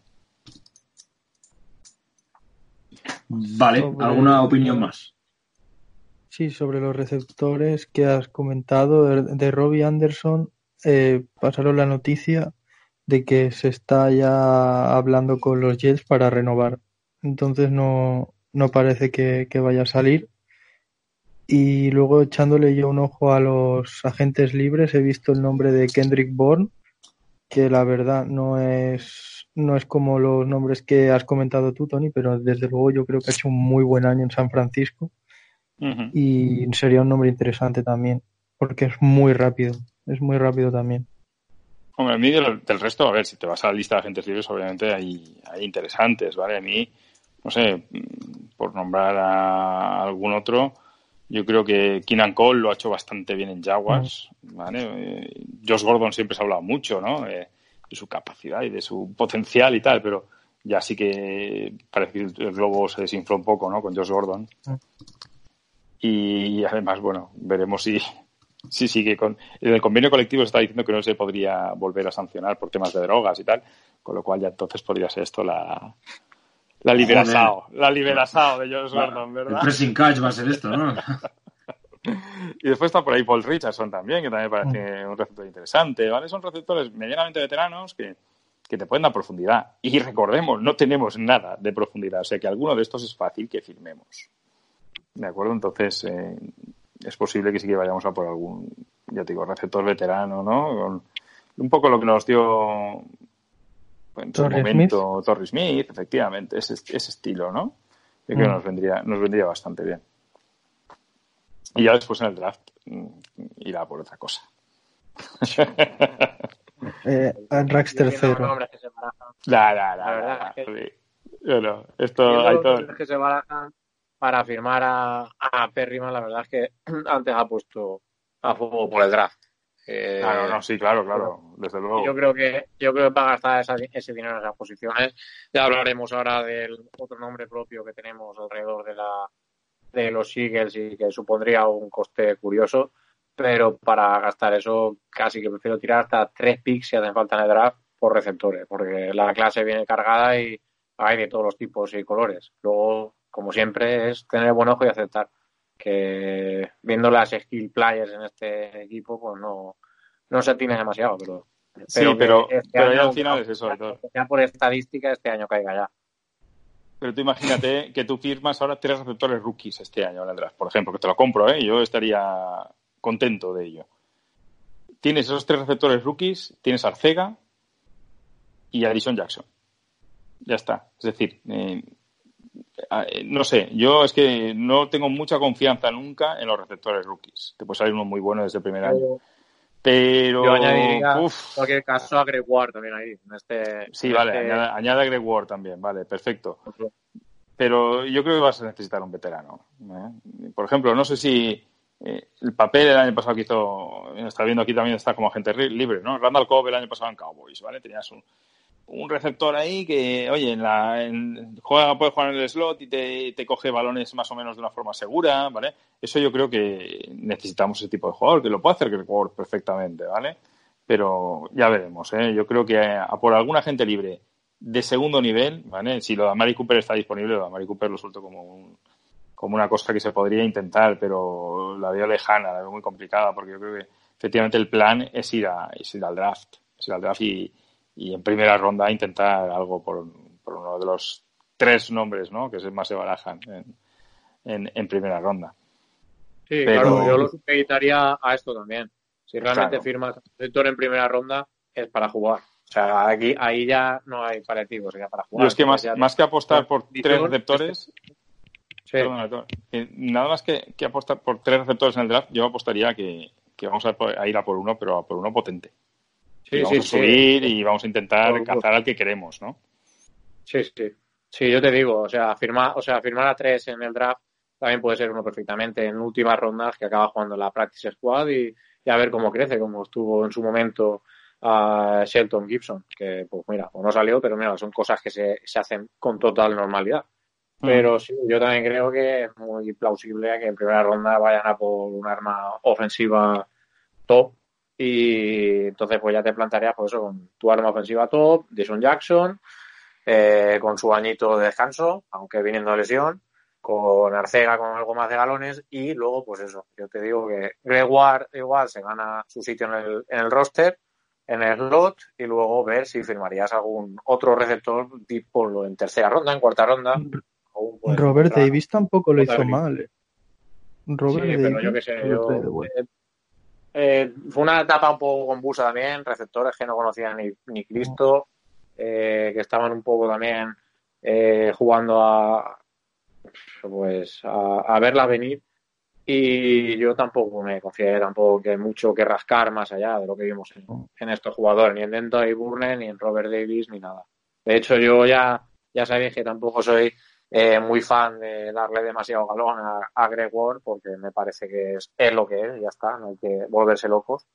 Vale, sobre... ¿alguna opinión más? Sí, sobre los receptores que has comentado de, de Robbie Anderson, eh, pasaron la noticia de que se está ya hablando con los Jets para renovar. Entonces no, no parece que, que vaya a salir. Y luego, echándole yo un ojo a los agentes libres, he visto el nombre de Kendrick Bourne, que la verdad no es, no es como los nombres que has comentado tú, Tony, pero desde luego yo creo que ha hecho un muy buen año en San Francisco. Uh-huh. Y sería un nombre interesante también, porque es muy rápido, es muy rápido también. Hombre, a mí del, del resto, a ver, si te vas a la lista de agentes libres, obviamente hay, hay interesantes, ¿vale? A mí, no sé, por nombrar a algún otro, yo creo que Keenan Cole lo ha hecho bastante bien en Jaguars, ¿vale? Eh, Josh Gordon siempre se ha hablado mucho, ¿no? Eh, de su capacidad y de su potencial y tal, pero ya sí que parece que el globo se desinfló un poco, ¿no? Con Josh Gordon. Uh-huh. Y además, bueno, veremos si, si sigue con... En el convenio colectivo se está diciendo que no se podría volver a sancionar por temas de drogas y tal, con lo cual ya entonces podría ser esto la... La liberasao, la liberasao de Josh Gordon, ¿verdad? El pressing catch va a ser esto, ¿no? Y después está por ahí Paul Richardson también, que también parece un receptor interesante, ¿vale? Son receptores medianamente veteranos que, que te pueden dar profundidad. Y recordemos, no tenemos nada de profundidad, o sea que alguno de estos es fácil que firmemos. ¿De acuerdo? Entonces, eh, es posible que sí que vayamos a por algún, ya te digo, receptor veterano, ¿no? Con un poco lo que nos dio en su momento Torrey Smith, efectivamente, ese, ese estilo, ¿no? Yo creo que nos vendría, nos vendría bastante bien. Y ya después en el draft irá por otra cosa. eh, Rax tercero. La, la, la, la verdad es que... no, no, esto hay todo... que se barajan para firmar a, a Perryman, la verdad es que antes ha puesto a fuego por el draft. Eh, Claro, no, sí, claro, claro, desde luego. Yo creo que yo creo que para gastar esa, ese dinero en esas posiciones, ya hablaremos ahora del otro nombre propio que tenemos alrededor de la de los Eagles y que supondría un coste curioso, pero para gastar eso casi que prefiero tirar hasta tres picks si hacen falta en el draft por receptores, porque la clase viene cargada y hay de todos los tipos y colores. Luego, como siempre, es tener buen ojo y aceptar que viendo las skill players en este equipo, pues no, no se atiene demasiado, pero, pero Sí, pero, este pero año, ya al final es eso, Aitor. ya por estadística, este año caiga ya. Pero tú imagínate que tú firmas ahora tres receptores rookies este año en el draft, por ejemplo, que te lo compro, ¿eh? Yo estaría contento de ello. Tienes esos tres receptores rookies, tienes a Arcega y a Addison Jackson. Ya está. Es decir, eh, no sé, yo es que no tengo mucha confianza nunca en los receptores rookies. Te puede salir uno muy bueno desde el primer año. Pero, yo añadiría uf, en cualquier caso a Greg Ward también ahí. En este, sí, en vale, este... añade, añade a Greg Ward también, vale, perfecto. Pero yo creo que vas a necesitar un veterano, ¿eh? Por ejemplo, no sé si eh, el papel el año pasado que hizo, está viendo aquí también está como agente libre, ¿no? Randall Cobb el año pasado en Cowboys, ¿vale? Tenías un, un receptor ahí que, oye, en la, en, juega, puede jugar en el slot y te, te coge balones más o menos de una forma segura, ¿vale? Eso yo creo que necesitamos ese tipo de jugador, que lo puede hacer Greg Ward perfectamente, ¿vale? Pero ya veremos, ¿eh? Yo creo que a, a por algún agente libre de segundo nivel, ¿vale? Si lo de Amari Cooper está disponible, lo de Amari Cooper lo suelto como un, como una cosa que se podría intentar, pero la veo lejana, la veo muy complicada, porque yo creo que efectivamente el plan es ir, a, es ir al draft, es ir al draft y, y en primera ronda intentar algo por, por uno de los tres nombres, ¿no? Que más se barajan en, en, en primera ronda. Sí, pero... claro, yo lo supeditaría a esto también. Si realmente Claro. firmas un receptor en primera ronda, es para jugar. O sea, aquí ahí ya no hay paliativos, ya para jugar. Yo es que más, ya más que apostar por te... tres receptores, sí. perdón, eh, nada más que, que apostar por tres receptores en el draft, yo apostaría que, que vamos a, a ir a por uno, pero a por uno potente. Sí, y vamos sí, a subir sí. y vamos a intentar Por, cazar al que queremos, ¿no? Sí, sí. Sí, yo te digo, o sea, firmar, o sea, firmar a tres en el draft también puede ser uno perfectamente en últimas rondas que acaba jugando la Practice Squad y, y a ver cómo crece, como estuvo en su momento a Shelton Gibson, que pues mira, pues no salió, pero mira, son cosas que se, se hacen con total normalidad. Pero sí, yo también creo que es muy plausible que en primera ronda vayan a por un arma ofensiva top y entonces pues ya te plantearías pues eso, con tu arma ofensiva top, Jason Jackson, eh, con su añito de descanso, aunque viniendo de lesión, con Arcega con algo más de galones y luego pues eso, yo te digo que Greg Ward igual se gana su sitio en el, en el roster, en el slot y luego ver si firmarías algún otro receptor tipo en tercera ronda, en cuarta ronda. Aún puedes Robert encontrar Davis tampoco lo otra hizo línea. mal. eh. Robert Sí, Davis. pero yo qué sé, lo yo, trae de vuelta. eh, eh, fue una etapa un poco confusa también, receptores que no conocían ni, ni Cristo, eh, que estaban un poco también eh, jugando a pues a, a verla venir y yo tampoco me confié tampoco que hay mucho que rascar más allá de lo que vimos en, en estos jugadores, ni en Denton Burner, ni en Robert Davis, ni nada. De hecho, yo ya, ya sabéis que tampoco soy eh, muy fan de darle demasiado galón a, a Greg Ward, porque me parece que es, es lo que es, ya está, no hay que volverse locos.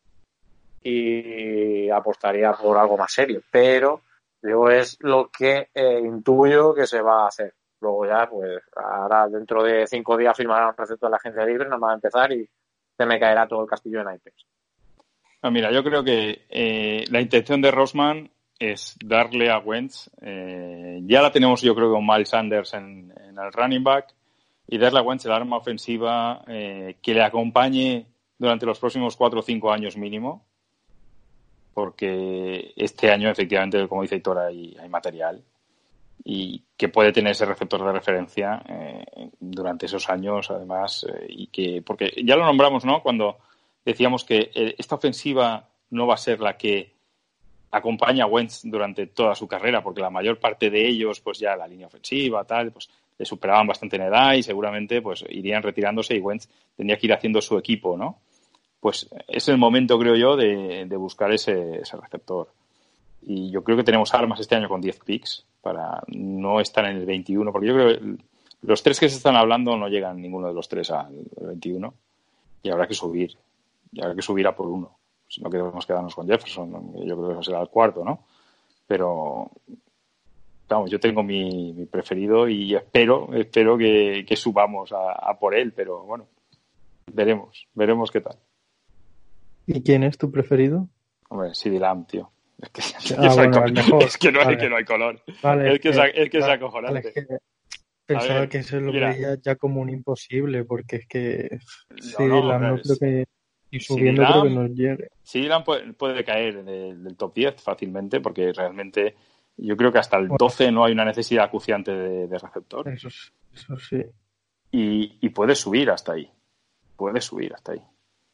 Y apostaría por algo más serio, pero yo es lo que eh, intuyo que se va a hacer. Luego ya, pues, ahora dentro de cinco días firmará un receptor de la agencia libre, nada más a empezar y se me caerá todo el castillo de naipes. No, mira, yo creo que eh, la intención de Roseman es darle a Wentz, eh, ya la tenemos yo creo con Miles Sanders en, en el running back, y darle a Wentz el arma ofensiva eh, que le acompañe durante los próximos cuatro o cinco años mínimo, porque este año efectivamente, como dice Héctor, hay, hay material y que puede tener ese receptor de referencia eh, durante esos años además eh, y que, porque ya lo nombramos, ¿no? Cuando decíamos que eh, esta ofensiva no va a ser la que acompaña a Wentz durante toda su carrera, porque la mayor parte de ellos, pues ya la línea ofensiva, tal, pues le superaban bastante en edad y seguramente pues irían retirándose y Wentz tendría que ir haciendo su equipo, ¿no? Pues es el momento, creo yo, de, de buscar ese, ese receptor. Y yo creo que tenemos armas este año con diez picks para no estar en el veintiuno, porque yo creo que los tres que se están hablando no llegan ninguno de los tres al veintiuno y habrá que subir, y habrá que subir a por uno. si no queremos quedarnos con Jefferson, yo creo que eso será el cuarto, ¿no? Pero, vamos, yo tengo mi, mi preferido y espero, espero que, que subamos a, a por él, pero bueno, veremos, veremos qué tal. ¿Y quién es tu preferido? Hombre, CeeDee Lamb, tío. Es que, ah, es, bueno, hay, mejor. es que no hay, vale. que no hay color. Vale, es que es, es, que es vale, acojonante. Vale, es que pensaba ver, que eso lo mira. veía ya como un imposible, porque es que CeeDee no, no, Lamb no creo que, y subiendo CeeDee creo que Lamb, nos llegue. CeeDee Lamb puede, puede caer del, del top diez fácilmente, porque realmente yo creo que hasta el doce no hay una necesidad acuciante de, de receptor. Eso, eso sí. Y, y puedes subir hasta ahí. Puedes subir hasta ahí.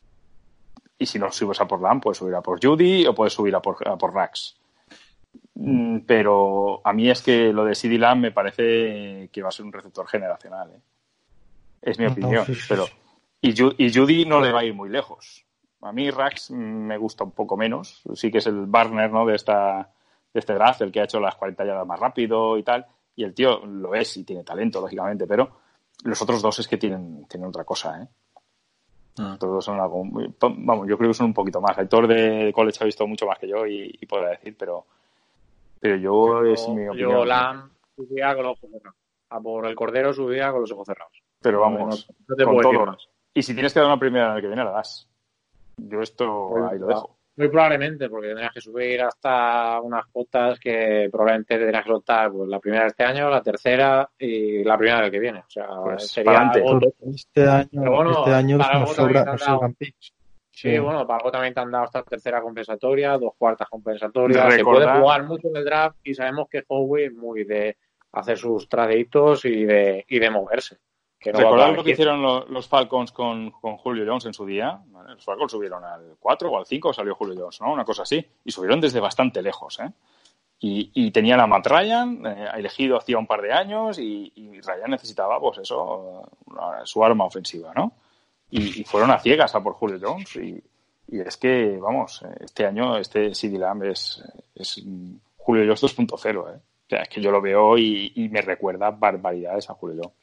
Y si no subes a por Lamb, puedes subir a por Judy o puedes subir a por, a por Rax. Mm, pero a mí es que lo de CeeDee Lamb me parece que va a ser un receptor generacional. ¿eh? Es mi opinión. No, sí, sí, pero sí. Y, y Judy no le va a ir muy lejos. A mí Rax me gusta un poco menos. Sí que es el Barner, ¿no? de, esta, de este draft, el que ha hecho las cuarenta yardas más rápido y tal. Y el tío lo es y tiene talento, lógicamente, pero los otros dos es que tienen, tienen otra cosa, ¿eh? Ah. Todos son algo... Vamos, yo creo que son un poquito más. Aitor de college ha visto mucho más que yo y, y podrá decir, pero pero yo, yo es mi opinión. Yo Lamb subía con los ojos cerrados. A por el Cordero subía con los ojos cerrados. Pero vamos, no, no te con todo. Más. Y si tienes que dar una primera el que viene, la das. Yo esto pues, ahí lo dejo. Muy probablemente, porque tendrías que subir hasta unas cuotas que probablemente tendrías que soltar pues, la primera de este año, la tercera y la primera del que viene. O sea, pues sería algo... Este año, bueno, este año nos, sobra, nos sobran picks. Sí, sí, bueno, para algo también te han dado esta tercera compensatoria, dos cuartas compensatorias. Se puede jugar mucho en el draft y sabemos que Howie es muy de hacer sus tradeitos y de, y de moverse. Que no ¿Recordad lo que hicieron los, los Falcons con, con Julio Jones en su día? ¿Vale? Los Falcons subieron al cuatro o al cinco, salió Julio Jones, ¿no? Una cosa así. Y subieron desde bastante lejos, ¿eh? Y, y tenían a Matt Ryan, eh, elegido hacía un par de años, y, y Ryan necesitaba, pues eso, una, su arma ofensiva, ¿no? Y, y fueron a ciegas a por Julio Jones. Y, y es que, vamos, este año este CeeDee Lamb es, es Julio Jones dos punto cero, ¿eh? O sea, es que yo lo veo y, y me recuerda barbaridades a Julio Jones.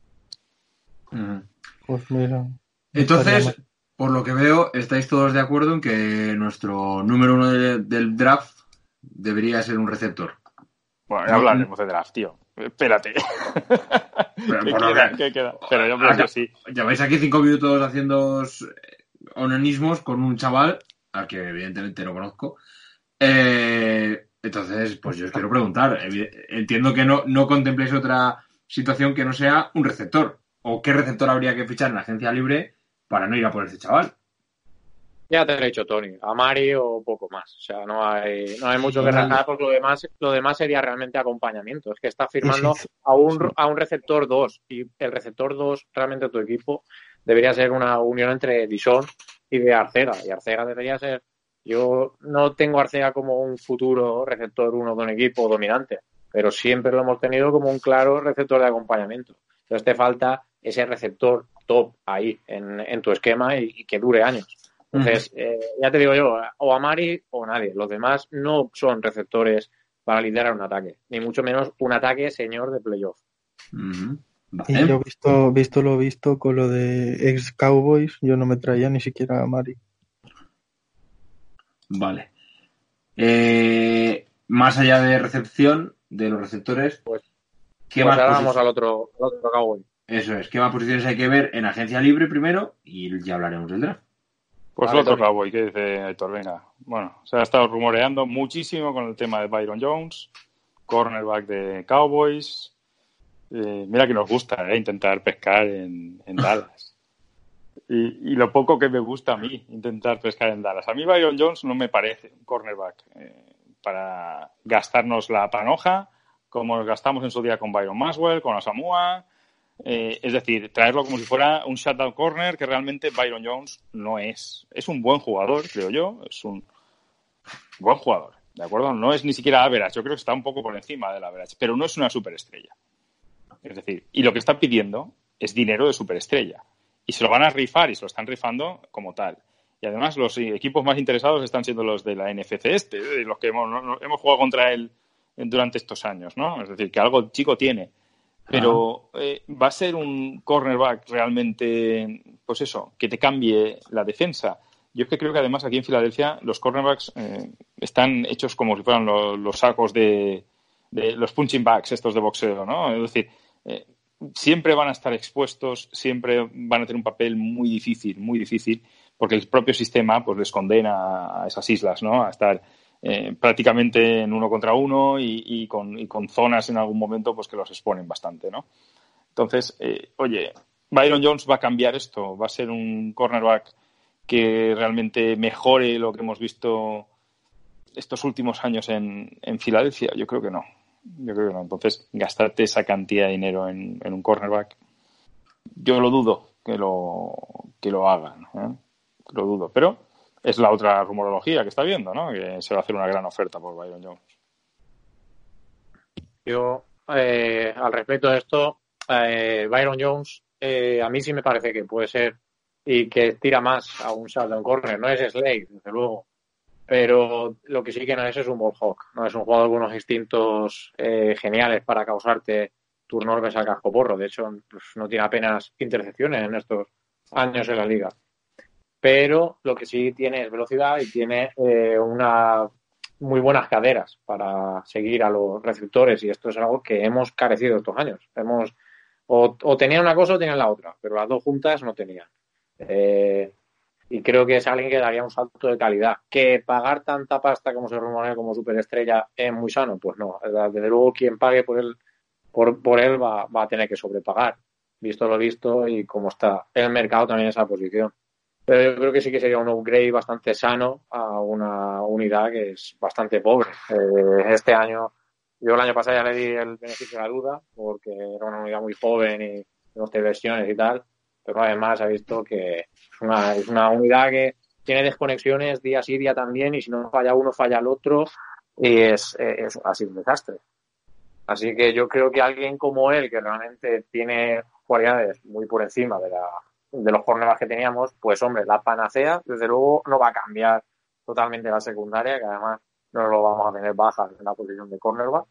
Pues mira. Entonces, por lo que veo, estáis todos de acuerdo en que nuestro número uno de, del draft debería ser un receptor. Bueno, ya hablaremos de draft, tío. Espérate. Pero, ¿Qué, por queda, que... ¿Qué queda? Pero yo creo que sí. Lleváis aquí cinco minutos haciendo onanismos con un chaval, al que evidentemente no conozco. Eh, entonces, pues yo os quiero preguntar. Entiendo que no, no contempléis otra situación que no sea un receptor. ¿O qué receptor habría que fichar en la agencia libre para no ir a por ese chaval? Ya te lo he dicho, Tony. Amari o poco más. O sea, no hay, no hay mucho sí, que rascar porque lo demás, lo demás sería realmente acompañamiento. Es que estás firmando sí, sí. a un a un receptor dos y el receptor dos realmente tu equipo debería ser una unión entre Dishon y de Arcega. Y Arcega debería ser... Yo no tengo a Arcega como un futuro receptor uno de un equipo dominante, pero siempre lo hemos tenido como un claro receptor de acompañamiento. Entonces te falta ese receptor top ahí en, en tu esquema y, y que dure años. Entonces, uh-huh. eh, ya te digo yo, o Amari o nadie. Los demás no son receptores para liderar un ataque, ni mucho menos un ataque señor de playoff. Uh-huh. Vale. Y yo visto, visto lo visto con lo de ex Cowboys, yo no me traía ni siquiera a Amari. Vale. Eh, más allá de recepción, de los receptores, pues, ¿qué pues más ahora vamos al otro, al otro Cowboy. Eso es, ¿qué más posiciones hay que ver en agencia libre primero? Y ya hablaremos del draft. Pues vale, otro Cowboy, ¿qué dice Héctor? Venga. Bueno, se ha estado rumoreando muchísimo con el tema de Byron Jones, cornerback de Cowboys. Eh, mira que nos gusta eh, intentar pescar en, en Dallas. Y, y lo poco que me gusta a mí intentar pescar en Dallas. A mí Byron Jones no me parece un cornerback eh, para gastarnos la panoja como nos gastamos en su día con Byron Maxwell, con Asamoah. Eh, es decir, traerlo como si fuera un shutdown corner que realmente Byron Jones no es. Es un buen jugador, creo yo. Es un buen jugador, ¿de acuerdo? No es ni siquiera average. Yo creo que está un poco por encima del average, pero no es una superestrella. Es decir, y lo que está pidiendo es dinero de superestrella. Y se lo van a rifar y se lo están rifando como tal. Y además los equipos más interesados están siendo los de la N F C este, los que hemos, no, hemos jugado contra él durante estos años, ¿no? Es decir, que algo chico tiene. Pero eh, va a ser un cornerback realmente, pues eso, que te cambie la defensa. Yo es que creo que además aquí en Filadelfia los cornerbacks eh, están hechos como si fueran los, los sacos de, de los punching bags estos de boxeo, ¿no? Es decir, eh, siempre van a estar expuestos, siempre van a tener un papel muy difícil, muy difícil, porque el propio sistema pues les condena a esas islas, ¿no? A estar eh, prácticamente en uno contra uno y, y, con, y con zonas en algún momento pues que los exponen bastante, ¿no? Entonces, eh, oye, Byron Jones va a cambiar esto, va a ser un cornerback que realmente mejore lo que hemos visto estos últimos años en, en Filadelfia. Yo creo que no. Yo creo que no. Entonces, gastarte esa cantidad de dinero en, en un cornerback, yo lo dudo que lo, que lo hagan, ¿eh? Lo dudo. Pero es la otra rumorología que está viendo, ¿no? Que se va a hacer una gran oferta por Byron Jones. Yo, eh, al respecto de esto, eh, Byron Jones, eh, a mí sí me parece que puede ser y que tira más a un shutdown corner. No es Slade, desde luego. Pero lo que sí que no es es un ball hawk. No es un jugador con unos instintos eh, geniales para causarte turnovers al casco porro. De hecho, pues, no tiene apenas intercepciones en estos años en la liga. Pero lo que sí tiene es velocidad y tiene eh, una muy buenas caderas para seguir a los receptores. Y esto es algo que hemos carecido estos años. Hemos o, o tenían una cosa o tenían la otra. Pero las dos juntas no tenían. Eh, y creo que es alguien que daría un salto de calidad. ¿Que pagar tanta pasta como se rumorea como superestrella es muy sano? Pues no. Desde luego quien pague por él, por, por él va, va a tener que sobrepagar, visto lo visto y cómo está el mercado también en esa posición. Pero yo creo que sí que sería un upgrade bastante sano a una unidad que es bastante pobre. Eh, este año, yo el año pasado ya le di el beneficio de la duda porque era una unidad muy joven y no tiene versiones y tal. Pero además ha visto que es una, es una unidad que tiene desconexiones día sí, día también, y si no falla uno, falla el otro, y es, es así un desastre. Así que yo creo que alguien como él, que realmente tiene cualidades muy por encima de, la, de los cornerbacks que teníamos, pues hombre, la panacea, desde luego, no va a cambiar totalmente la secundaria, que además no lo vamos a tener bajas en la posición de cornerback,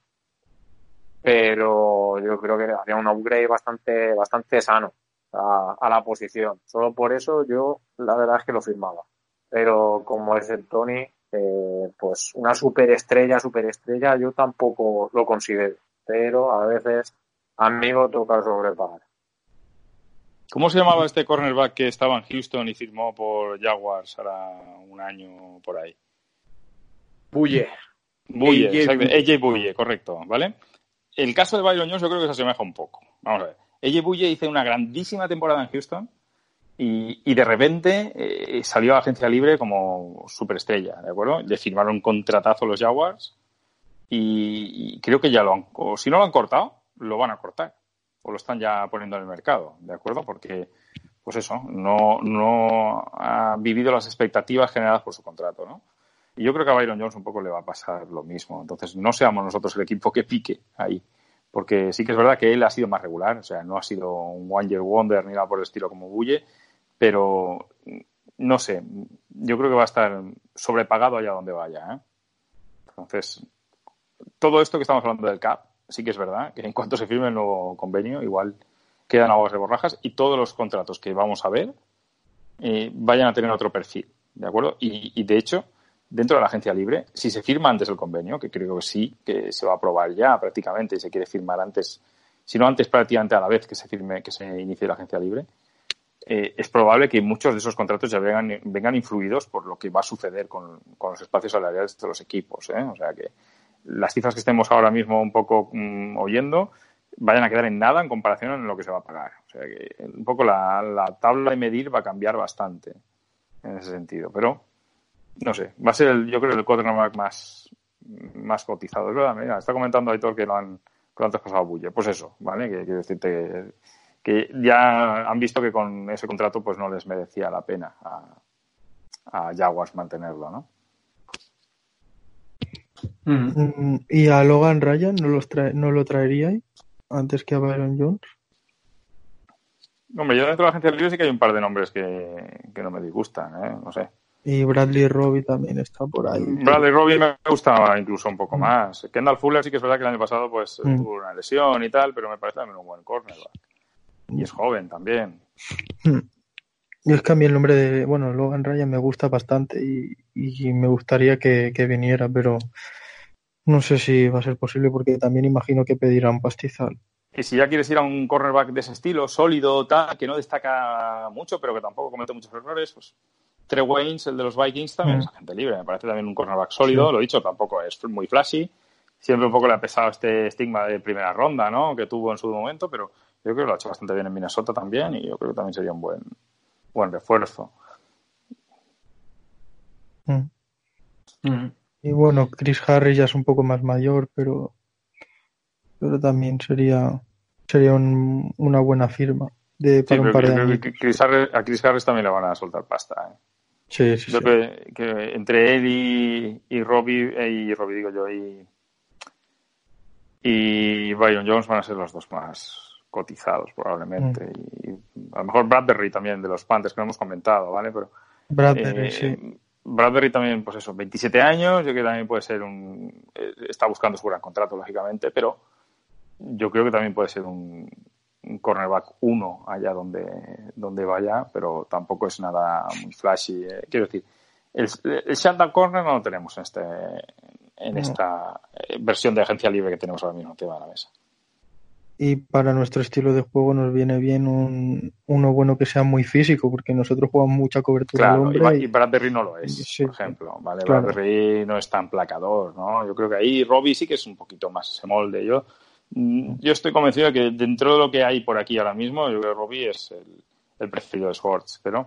pero yo creo que haría un upgrade bastante, bastante sano A, a la posición. Solo por eso yo la verdad es que lo firmaba. Pero como es el Tony, eh, pues una superestrella, superestrella yo tampoco lo considero. Pero a veces, amigo, toca sobrepagar. ¿Cómo se llamaba este cornerback que estaba en Houston y firmó por Jaguars ahora un año por ahí? Buye. Buye, exacto. A J Buye, correcto, ¿vale? El caso de Byron Jones yo creo que se asemeja un poco. Vamos a ver. A J Buye hizo una grandísima temporada en Houston y, y de repente eh, salió a agencia libre como superestrella, ¿de acuerdo? Le firmaron un contratazo los Jaguars y, y creo que ya lo han... O si no lo han cortado, lo van a cortar. O lo están ya poniendo en el mercado, ¿de acuerdo? Porque, pues eso, no, no ha vivido las expectativas generadas por su contrato, ¿no? Y yo creo que a Byron Jones un poco le va a pasar lo mismo. Entonces, no seamos nosotros el equipo que pique ahí. Porque sí que es verdad que él ha sido más regular, o sea, no ha sido un one year wonder ni nada por el estilo como Buye, pero no sé, yo creo que va a estar sobrepagado allá donde vaya, ¿eh? Entonces, todo esto que estamos hablando del cap, sí que es verdad que en cuanto se firme el nuevo convenio, igual quedan aguas de borrajas y todos los contratos que vamos a ver eh, vayan a tener otro perfil, ¿de acuerdo? Y, y de hecho, dentro de la agencia libre, si se firma antes el convenio, que creo que sí, que se va a aprobar ya prácticamente y se quiere firmar antes, si no antes prácticamente a la vez que se firme, que se inicie la agencia libre, eh, es probable que muchos de esos contratos ya vengan, vengan influidos por lo que va a suceder con, con los espacios salariales de los equipos, ¿eh? O sea que las cifras que estemos ahora mismo un poco mmm, oyendo vayan a quedar en nada en comparación en lo que se va a pagar. O sea que un poco la, la tabla de medir va a cambiar bastante en ese sentido, pero no sé, va a ser el, yo creo el quarterback más, más cotizado. Es verdad, mira, está comentando Aitor que lo han, que lo han traspasado a Buye. Pues eso, ¿vale? Que quiero decirte que, que ya han visto que con ese contrato pues no les merecía la pena a, a Jaguars mantenerlo, ¿no? Mm. ¿Y a Logan Ryan no, los trae, no lo traeríais antes que a Byron Jones? Hombre, yo dentro de la agencia libre sí que hay un par de nombres que, que no me disgustan, ¿eh? No sé. Y Bradley Roby también está por ahí. Bradley Roby me gustaba incluso un poco mm. más. Kendall Fuller sí que es verdad que el año pasado pues mm. tuvo una lesión y tal, pero me parece también un buen cornerback. Y es joven también. Mm. Y es que a mí el nombre de, bueno, Logan Ryan me gusta bastante y, y me gustaría que, que viniera, pero no sé si va a ser posible porque también imagino que pedirán pastizal. Y si ya quieres ir a un cornerback de ese estilo, sólido, tal, que no destaca mucho, pero que tampoco comete muchos errores, pues Trey Waynes, el de los Vikings, también mm. es agente libre. Me parece también un cornerback sólido. Sí. Lo dicho, tampoco es muy flashy. Siempre un poco le ha pesado este estigma de primera ronda, ¿no? Que tuvo en su momento, pero yo creo que lo ha hecho bastante bien en Minnesota también y yo creo que también sería un buen, buen refuerzo. Mm. Mm. Y bueno, Chris Harris ya es un poco más mayor, pero pero también sería sería un, una buena firma de para sí, un par de años. Chris a Chris Harris también le van a soltar pasta, ¿eh? Sí, sí, yo sí. Que, que entre él y, y Robbie eh, y Robbie digo yo y y Byron Jones van a ser los dos más cotizados probablemente mm. y a lo mejor Bradbury también de los Panthers que no hemos comentado, ¿vale? Pero Bradbury, eh, sí. Bradbury también, pues eso, veintisiete años, yo creo que también puede ser un... Está buscando su gran contrato, lógicamente, pero yo creo que también puede ser un, un cornerback uno allá donde, donde vaya, pero tampoco es nada muy flashy. Eh. Quiero decir, el, el shutdown corner no lo tenemos en, este, en no. esta versión de agencia libre que tenemos ahora mismo encima de la mesa. Y para nuestro estilo de juego nos viene bien un, uno bueno que sea muy físico, porque nosotros jugamos mucha cobertura claro, al hombre. Y, y Bradbury no lo es, sí, por ejemplo. ¿Vale? Claro. Bradbury no es tan placador, ¿no? Yo creo que ahí Robbie sí que es un poquito más ese molde. Yo, yo estoy convencido de que dentro de lo que hay por aquí ahora mismo, yo creo que Robbie es el, el preferido de Schwartz, pero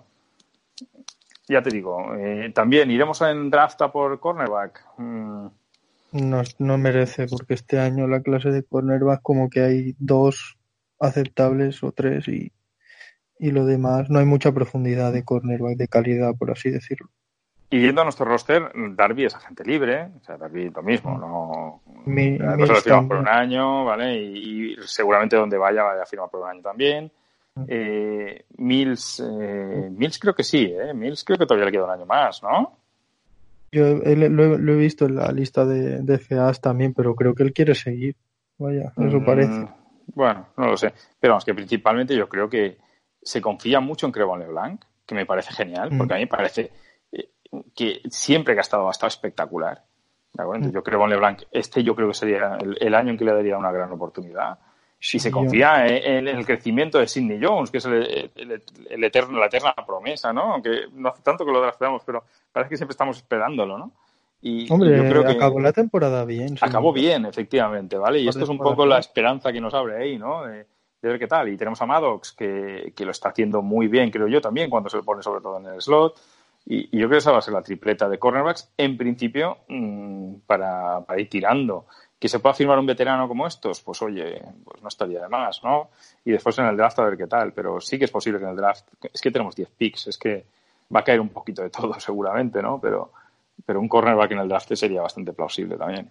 ya te digo, eh, también iremos en draft a por cornerback. Mm. No, no merece, porque este año la clase de cornerback como que hay dos aceptables o tres y, y lo demás no hay mucha profundidad de cornerback de calidad, por así decirlo. Y yendo a nuestro roster, Darby es agente libre, o sea, Darby lo mismo, no Mi, no se lo firma por un año, ¿vale? Y, y seguramente donde vaya vaya a firmar por un año también. Eh, Mills, eh, Mills creo que sí, ¿eh? Mills creo que todavía le queda un año más, ¿no? Yo he, lo, lo he visto en la lista de, de F As también, pero creo que él quiere seguir. Vaya, eso mm, parece. Bueno, no lo sé. Pero vamos, que principalmente yo creo que se confía mucho en Crevon LeBlanc, que me parece genial, porque a mí me parece que siempre que ha estado ha estado espectacular. ¿De acuerdo? Mm. Yo creo que LeBlanc, este yo creo que sería el, el año en que le daría una gran oportunidad. Sí, y se confía en, en el crecimiento de Sidney Jones, que es el, el, el eterno, la eterna promesa, ¿no? Que no hace tanto que lo drafteamos, pero parece que siempre estamos esperándolo, ¿no? Y, Hombre, y yo creo que acabó la temporada bien. Acabó sí, bien, efectivamente, ¿vale? Y esto es un poco la esperanza que nos abre ahí, ¿no? De, de ver qué tal. Y tenemos a Maddox, que, que lo está haciendo muy bien, creo yo, también, cuando se lo pone sobre todo en el slot. Y, y yo creo que esa va a ser la tripleta de cornerbacks, en principio, mmm, para, para ir tirando. Que se pueda firmar un veterano como estos, pues oye, pues no estaría de más, ¿no? Y después en el draft a ver qué tal. Pero sí que es posible que en el draft, es que tenemos diez picks, es que va a caer un poquito de todo seguramente, ¿no? Pero, pero un cornerback en el draft sería bastante plausible también.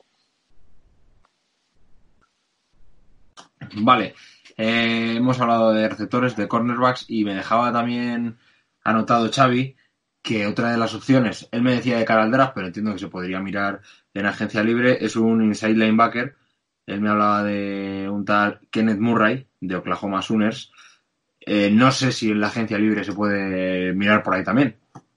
Vale, eh, hemos hablado de receptores, de cornerbacks y me dejaba también anotado Xavi que otra de las opciones, él me decía de cara al draft, pero entiendo que se podría mirar en agencia libre, es un inside linebacker. Él me hablaba de un tal Kenneth Murray de Oklahoma Sooners. Eh, no sé si en la agencia libre se puede mirar por ahí también.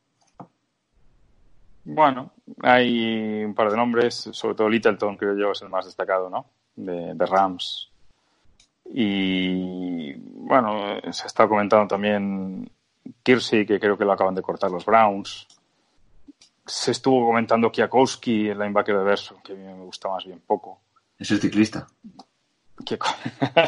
Bueno, hay un par de nombres, sobre todo Littleton, creo yo, es el más destacado, ¿no? De, de Rams. Y bueno, se está comentando también Kirsey, que creo que lo acaban de cortar los Browns. Se estuvo comentando Kwiatkowski, el linebacker de Verso, que a mí me gusta más bien poco. Es el ciclista. ¿Qué co-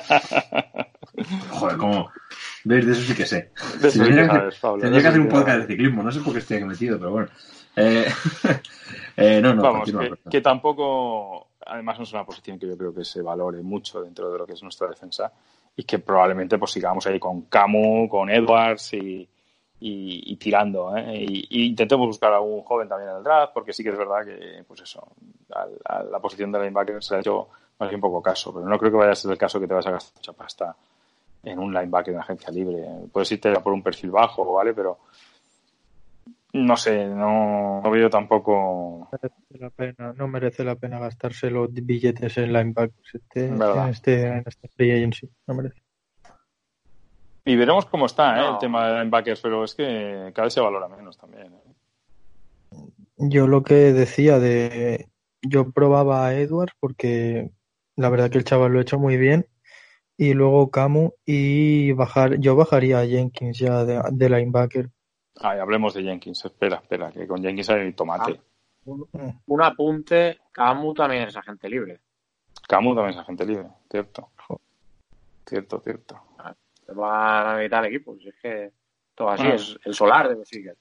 Joder, ¿cómo? ¿Ves? De eso sí que sé. De eso sí que sabes, Pablo. Tendría que hacer un podcast de ciclismo, no sé por qué estoy aquí metido, pero bueno. Eh, eh, no, no, Vamos, continúa, que, que tampoco, además no es una posición que yo creo que se valore mucho dentro de lo que es nuestra defensa y que probablemente pues sigamos ahí con Camu, con Edwards y, y, y tirando, ¿eh? Y, y intentemos buscar a un joven también en el draft, porque sí que es verdad que, pues eso, a, a la posición de linebacker se ha hecho más bien poco caso, pero no creo que vaya a ser el caso que te vas a gastar mucha pasta en un linebacker en agencia libre. Puedes irte por un perfil bajo, ¿vale? Pero no sé, no, no veo tampoco. No merece la pena, no merece la pena gastarse los billetes en linebackers este, ¿Verdad? en este en este free agency, no merece. Y veremos cómo está ¿eh? No. el tema de linebackers, pero es que cada vez se valora menos también. ¿eh? Yo lo que decía de... Yo probaba a Edwards porque la verdad que el chaval lo ha hecho muy bien. Y luego Camu y bajar... Yo bajaría a Jenkins ya de, de linebacker. Ay, hablemos de Jenkins. Espera, espera, que con Jenkins hay tomate. Ah, un, un apunte. Camu también es agente libre. Camu también es agente libre, cierto. Cierto, cierto. Se van a necesitar equipos. Es que todo así Ah. es el solar de los Eagles.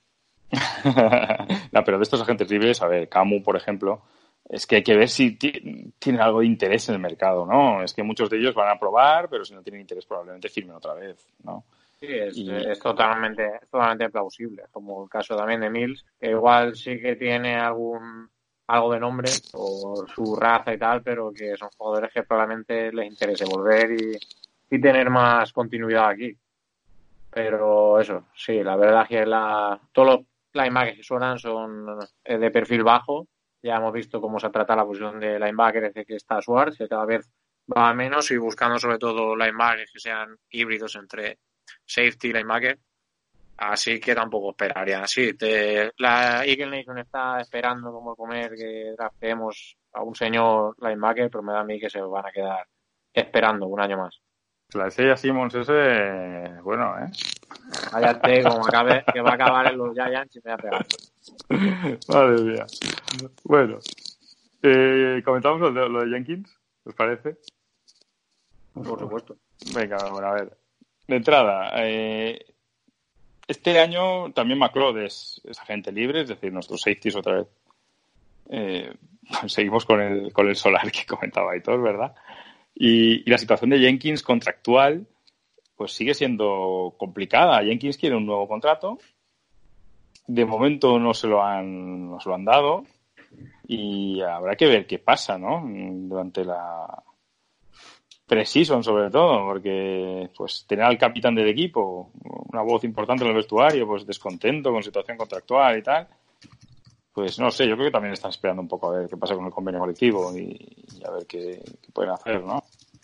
No, pero de estos agentes libres, a ver, Camu, por ejemplo, es que hay que ver si t- tienen algo de interés en el mercado, ¿no? Es que muchos de ellos van a probar, pero si no tienen interés probablemente firmen otra vez, ¿no? Sí, es, Y- es totalmente, es totalmente plausible. Como el caso también de Mills, que igual sí que tiene algún algo de nombre por su raza y tal, pero que son jugadores que probablemente les interese volver y, y tener más continuidad aquí. Pero eso, sí, la verdad es que la, todos los linebackers que suenan son eh, de perfil bajo. Ya hemos visto cómo se trata la posición de linebacker desde que está Schwartz, que cada vez va a menos y buscando sobre todo linebackers que sean híbridos entre safety y linebacker. Así que tampoco esperaría. Sí, te, la Eagle Nation está esperando como comer que draftemos a un señor linebacker, pero me da a mí que se van a quedar esperando un año más. La Isaiah Simmons ese, bueno, ¿eh? Cállate, como acabe, que va a acabar en los Giants y me va a pegar. Madre mía. Bueno, eh, comentamos lo de, lo de Jenkins, ¿os parece? Por supuesto. Venga, bueno, a ver. De entrada, eh, este año también McLeod es, es agente libre, es decir, nuestros safeties otra vez. Eh, seguimos con el, con el solar que comentaba Aitor, ¿verdad? Y, y la situación de Jenkins contractual pues sigue siendo complicada. Jenkins quiere un nuevo contrato. De momento no se lo han, no se lo han dado. Y habrá que ver qué pasa, ¿no? Durante la pre-season, sobre todo, porque pues tener al capitán del equipo, una voz importante en el vestuario, pues descontento con situación contractual y tal, pues no sé, yo creo que también están esperando un poco a ver qué pasa con el convenio colectivo y, y a ver qué, qué pueden hacer, ¿no?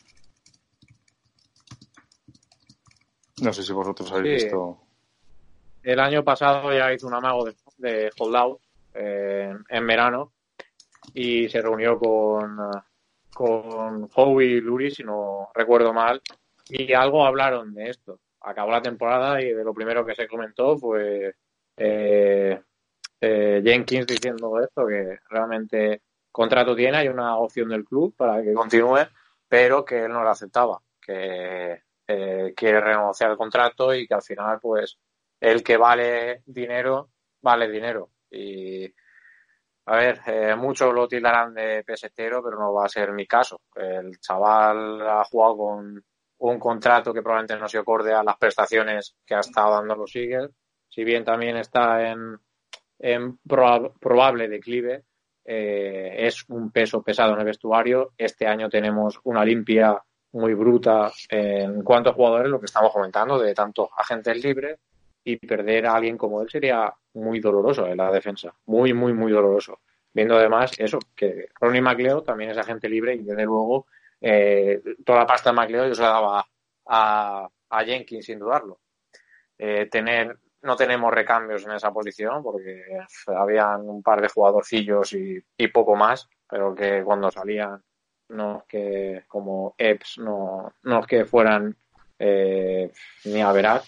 No sé si vosotros habéis Sí. visto. El año pasado ya hizo un amago de, de holdout eh, en verano y se reunió con, con Howie Lurie, si no recuerdo mal, y algo hablaron de esto. Acabó la temporada y de lo primero que se comentó fue eh, eh, Jenkins diciendo esto, que realmente contrato tiene, hay una opción del club para que continúe, pero que él no lo aceptaba, que eh, quiere renegociar el contrato y que al final pues el que vale dinero, vale dinero. Y, a ver, eh, muchos lo tildarán de pesetero, pero no va a ser mi caso. El chaval ha jugado con un contrato que probablemente no se acorde a las prestaciones que ha estado dando los Eagles. Si bien también está en, en proba- probable declive, eh, es un peso pesado en el vestuario. Este año tenemos una limpia muy bruta en cuanto a jugadores, lo que estamos comentando, de tantos agentes libres, y perder a alguien como él sería muy doloroso en la defensa, muy, muy, muy doloroso. Viendo además eso, que Ronnie McLeod también es agente libre y desde luego eh, toda la pasta de McLeod yo se la daba a, a Jenkins sin dudarlo. Eh, tener, no tenemos recambios en esa posición porque habían un par de jugadorcillos y, y poco más, pero que cuando salían no es que como Epps no, no es que fueran eh, ni a verar.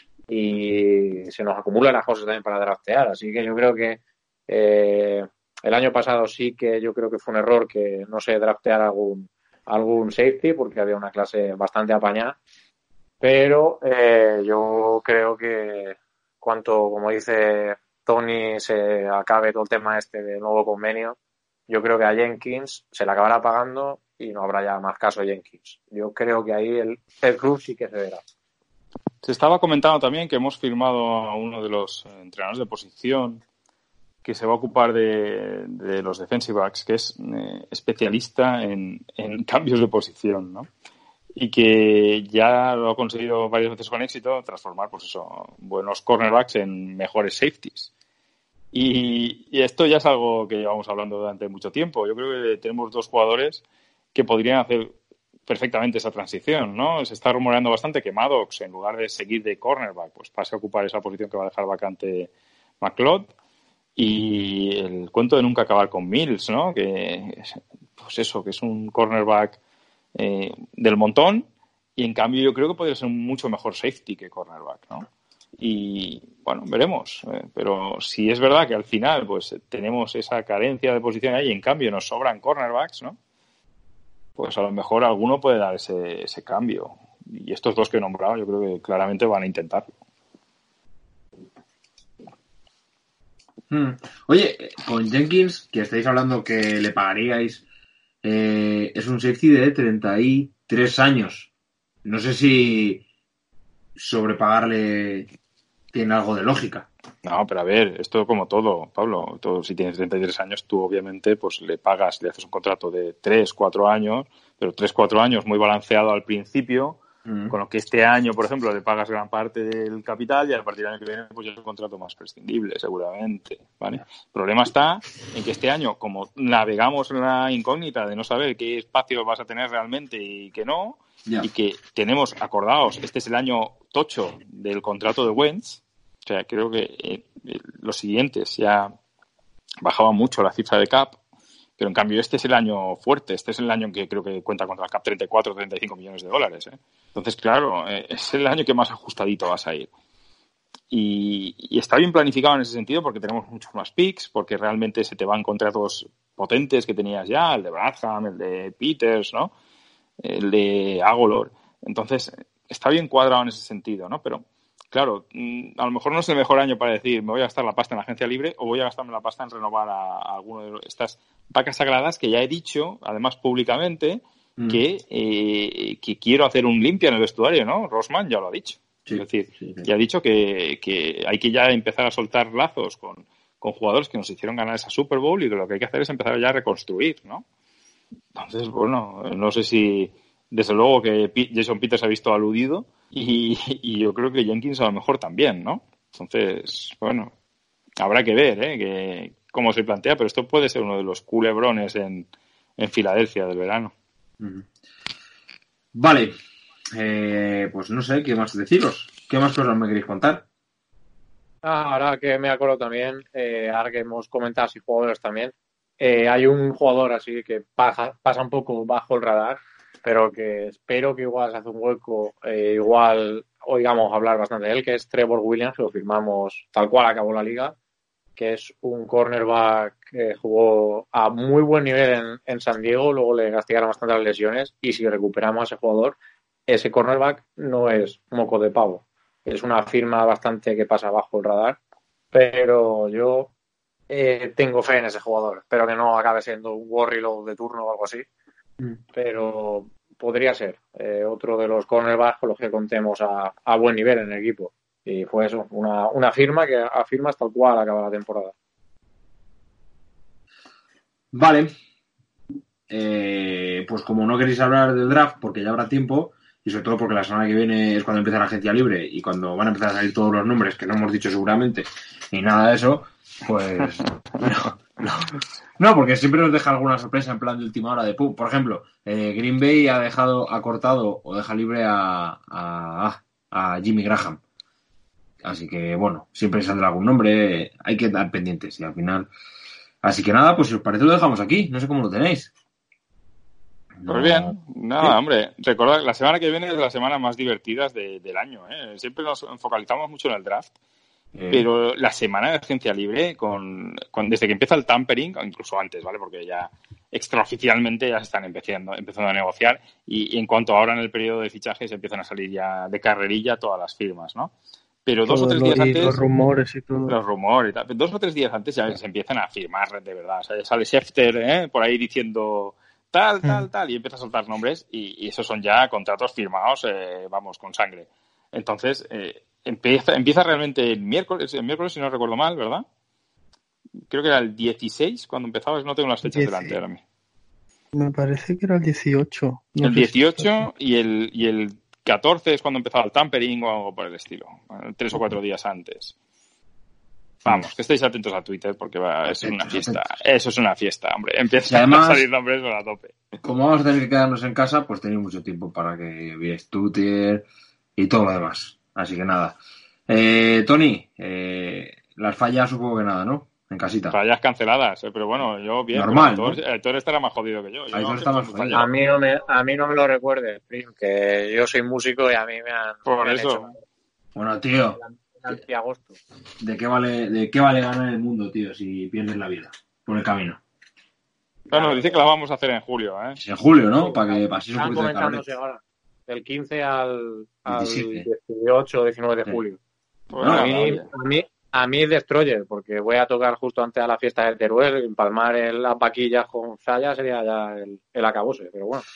Y se nos acumulan las cosas también para draftear, así que yo creo que eh, el año pasado sí que yo creo que fue un error que no se drafteara algún algún safety porque había una clase bastante apañada, pero eh, yo creo que cuanto, como dice Tony, se acabe todo el tema este del nuevo convenio, yo creo que a Jenkins se le acabará pagando y no habrá ya más caso a Jenkins. Yo creo que ahí el, el club sí que se verá. Se estaba comentando también que hemos firmado a uno de los entrenadores de posición que se va a ocupar de, de los defensive backs, que es eh, especialista en, en cambios de posición, ¿no? Y que ya lo ha conseguido varias veces con éxito, transformar, pues eso, buenos cornerbacks en mejores safeties. Y, y esto ya es algo que llevamos hablando durante mucho tiempo. Yo creo que tenemos dos jugadores que podrían hacer perfectamente esa transición, ¿no? Se está rumoreando bastante que Maddox, en lugar de seguir de cornerback, pues pase a ocupar esa posición que va a dejar vacante McLeod. Y el cuento de nunca acabar con Mills, ¿no? Que, pues eso, que es un cornerback eh, del montón, y en cambio yo creo que podría ser un mucho mejor safety que cornerback, ¿no? Y bueno, veremos. Eh, pero si es verdad que al final pues tenemos esa carencia de posición ahí y en cambio nos sobran cornerbacks, ¿no? Pues a lo mejor alguno puede dar ese, ese cambio. Y estos dos que he nombrado yo creo que claramente van a intentarlo. Hmm. Oye, con Jenkins, que estáis hablando que le pagaríais, eh, es un safety de treinta y tres años. No sé si sobrepagarle tiene algo de lógica. No, pero a ver, esto como todo, Pablo, todo, si tienes treinta y tres años, tú obviamente pues le pagas, le haces un contrato de tres, cuatro años, pero tres, cuatro años muy balanceado al principio, mm. con lo que este año, por ejemplo, le pagas gran parte del capital y a partir del año que viene pues ya es un contrato más prescindible, seguramente, ¿vale? El problema está en que este año, como navegamos en la incógnita de no saber qué espacio vas a tener realmente y qué no, yeah. y que tenemos acordados, este es el año tocho del contrato de Wentz. O sea, creo que eh, los siguientes ya bajaban mucho la cifra de cap, pero en cambio este es el año fuerte, este es el año en que creo que cuenta contra el cap treinta y cuatro, treinta y cinco millones de dólares. ¿eh? Entonces, claro, eh, es el año que más ajustadito vas a ir. Y, y está bien planificado en ese sentido porque tenemos muchos más picks, porque realmente se te van contratos potentes que tenías ya, el de Bradham, el de Peters, ¿no? El de Agholor. Entonces, está bien cuadrado en ese sentido, ¿no? Pero claro, a lo mejor no es el mejor año para decir me voy a gastar la pasta en la agencia libre o voy a gastarme la pasta en renovar a, a alguno de estas vacas sagradas que ya he dicho, además públicamente, mm. que, eh, que quiero hacer un limpia en el vestuario, ¿no? Rossman ya lo ha dicho. Sí, es decir, sí, sí. ya ha dicho que, que hay que ya empezar a soltar lazos con, con jugadores que nos hicieron ganar esa Super Bowl y que lo que hay que hacer es empezar ya a reconstruir, ¿no? Entonces, bueno, no sé si... Desde luego que Jason Peters ha visto aludido y, y yo creo que Jenkins a lo mejor también, ¿no? Entonces, bueno, habrá que ver ¿eh? que, cómo se plantea, pero esto puede ser uno de los culebrones en, en Filadelfia del verano. Uh-huh. Vale, eh, pues no sé qué más deciros. ¿Qué más cosas me queréis contar? Ah, ahora que me acuerdo también, eh, ahora que hemos comentado así jugadores también, eh, hay un jugador así que pasa, pasa un poco bajo el radar, pero que espero que igual se hace un hueco, eh, igual oigamos hablar bastante de él, que es Trevor Williams, que lo firmamos tal cual acabó la liga, que es un cornerback que jugó a muy buen nivel en, en San Diego, luego le castigaron bastante las lesiones, y si recuperamos a ese jugador, ese cornerback no es moco de pavo, es una firma bastante que pasa bajo el radar, pero yo eh, tengo fe en ese jugador, espero que no acabe siendo un Warrior de turno o algo así. Pero podría ser eh, otro de los cornerbacks con los que contemos a, a buen nivel en el equipo. Y fue eso, una, una firma que afirma hasta el cual acaba la temporada. Vale. Eh, pues como no queréis hablar del draft, porque ya habrá tiempo, y sobre todo porque la semana que viene es cuando empieza la agencia libre y cuando van a empezar a salir todos los nombres que no hemos dicho seguramente, ni nada de eso, pues... no, no. No, porque siempre nos deja alguna sorpresa en plan de última hora de pum. Por ejemplo, eh, Green Bay ha dejado, ha cortado o deja libre a, a, a Jimmy Graham. Así que, bueno, siempre saldrá algún nombre. Hay que dar pendientes y al final... Así que nada, pues si os parece lo dejamos aquí. No sé cómo lo tenéis. No... Pues bien. Nada, ¿sí? Hombre, recordad, la semana que viene es de las semanas más divertidas de, del año. ¿eh? Siempre nos focalizamos mucho en el draft. Eh. Pero la semana de agencia libre, con, con desde que empieza el tampering, incluso antes, ¿vale? Porque ya extraoficialmente ya se están empezando, empezando a negociar y, y en cuanto ahora en el periodo de fichajes empiezan a salir ya de carrerilla todas las firmas, ¿no? Pero dos todo o tres días lo, antes... los rumores y todo. Los rumores y tal. Dos o tres días antes ya se empiezan a firmar de verdad. O sea, sale Schefter ¿eh? por ahí diciendo tal, tal, mm. tal y empieza a soltar nombres y, y esos son ya contratos firmados, eh, vamos, con sangre. Entonces... Eh, Empieza, empieza realmente el miércoles, el miércoles, si no recuerdo mal, ¿verdad? Creo que era el dieciséis cuando empezaba, no tengo las fechas diez delante ahora mismo. Me parece que era el dieciocho. No el dieciocho y el, y el catorce es cuando empezaba el tampering o algo por el estilo. Tres o cuatro días antes. Vamos, que estéis atentos a Twitter porque va, es una fiesta. Eso es una fiesta, hombre. Empiezan además, a salir nombres a tope. como vamos a tener que quedarnos en casa, pues tenéis mucho tiempo para que veáis Twitter y todo lo demás. Así que nada. Eh, Tony, eh, las fallas supongo que nada, ¿no? En casita. Fallas canceladas, eh, pero bueno, yo bien. Normal, Aitor, ¿no? Aitor estará más jodido que yo. yo Aitor no está más sé, jodido. A mí no me, a mí no me lo recuerdes, Prim, que yo soy músico y a mí me han, Por me han eso. hecho Bueno, tío, el agosto. ¿de qué vale, de qué vale ganar el mundo, tío, si pierdes la vida por el camino? Bueno, dice que la vamos a hacer en julio, ¿eh? Es en julio, ¿no? Para que paséis un Están poquito de calor. comentándose ahora, del quince al, al diecisiete. dieciocho o diecinueve de Sí. julio. Pues No, a, nada, mí, oye. a, mí, a mí Destroyer, porque voy a tocar justo antes a la fiesta de Teruel, empalmar en las vaquillas con Zaya sería ya el, el acabose, pero bueno,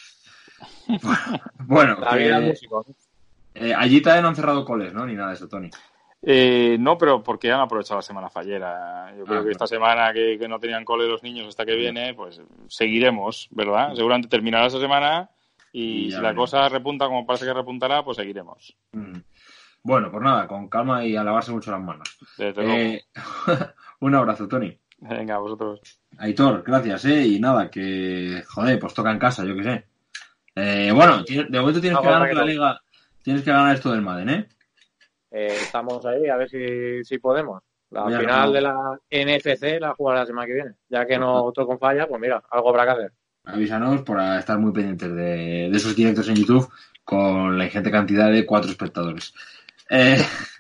Bueno, la vida del que, músico, ¿no? eh, allí todavía no han cerrado coles, ¿no? Ni nada de eso, Tony. Eh, no, pero porque han aprovechado la semana fallera. Yo creo Ah, que esta semana que, que no tenían cole los niños hasta que viene, pues seguiremos, ¿verdad? Seguramente terminará esa semana y Y ya si la veremos. cosa repunta como parece que repuntará, pues seguiremos. Mm. Bueno, pues nada, con calma y a lavarse mucho las manos. Desde luego. Eh, un abrazo, Tony. Venga, vosotros. Aitor, gracias, ¿eh? Y nada, que, joder, pues toca en casa, yo qué sé. Eh, bueno, tiene- de momento tienes que Vamos, ganar la Aitor. liga, tienes que ganar esto del Madden, ¿eh? Eh, estamos ahí, a ver si, si podemos. La Voy a final ganar. de la N F C la jugará la semana que viene. Ya que no otro con falla, pues mira, algo habrá que hacer. Avísanos para estar muy pendientes de, de esos directos en YouTube con la ingente cantidad de cuatro espectadores. Eh,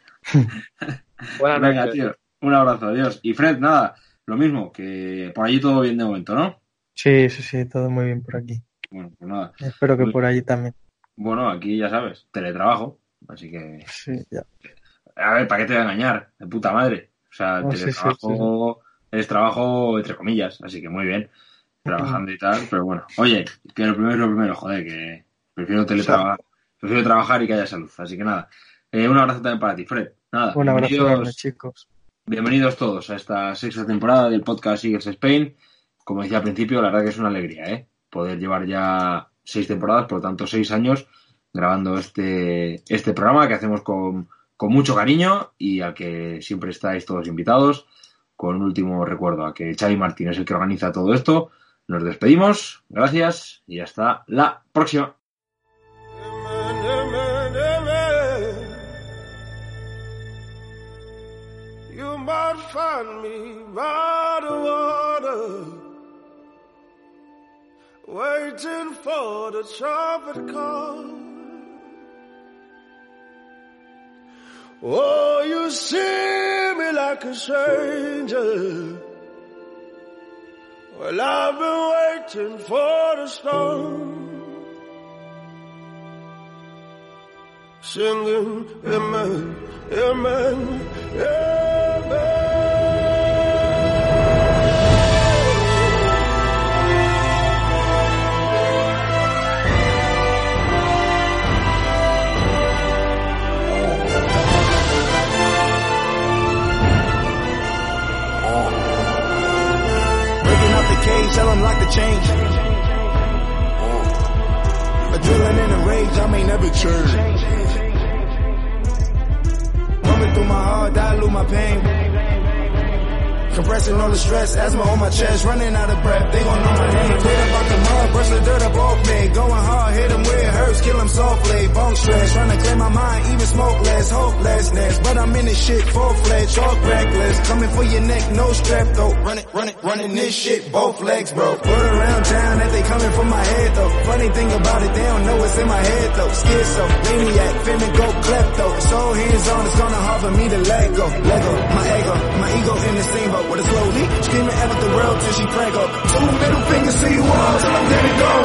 Buenas venga, noches. tío, un abrazo, adiós. Y Fred, nada, lo mismo, que por allí todo bien de momento, ¿no? Sí, sí, sí, todo muy bien por aquí. Bueno, pues nada. Espero que por allí también. Bueno, aquí ya sabes, teletrabajo, así que... Sí, ya. A ver, ¿para qué te voy a engañar? De puta madre. O sea, No, sí, teletrabajo es trabajo entre comillas, así que muy bien, trabajando y tal, pero bueno. Oye, que lo primero es lo primero, joder, que prefiero teletrabajar, prefiero trabajar y que haya salud, así que nada. Eh, un abrazo también para ti, Fred. Nada, Un abrazo bienvenidos, enorme, chicos. bienvenidos todos a esta sexta temporada del podcast Eagles Spain. Como decía al principio, la verdad que es una alegría, ¿eh? Poder llevar ya seis temporadas, por lo tanto seis años grabando este, este programa que hacemos con, con mucho cariño y al que siempre estáis todos invitados. Con un último recuerdo a que Xavi Martín es el que organiza todo esto. Nos despedimos, gracias y hasta la próxima. You might find me by the water, waiting for the trumpet call. Oh, you see me like a stranger. Well, I've been waiting for the storm, singing amen, amen, amen. Cage, tell them lock the change. Adrenaline and rage, I may never change. Coming through my heart, dilute my pain. Compressing all the stress, asthma on my chest, running out of breath, they gon' know my name. Clean up out the mud, brush the dirt up off me. Going hard, hit them where it hurts, kill them softly. Bone stress, trying to clear my mind, even smoke less, hopelessness. But I'm in this shit, full-fledged, talk reckless. Coming for your neck, no strap though. Running, running, running this shit, both legs, bro. Word around town that they coming for my head though. Funny thing about it, they don't know what's in my head though. Schizo, maniac, finna go klepto. So hands on, it's gonna hard for me to let go. Let go, my ego, my ego in the steamboat with a slow leak. Screaming at the world till she prank up. Two middle fingers to you all till I'm dead and gone.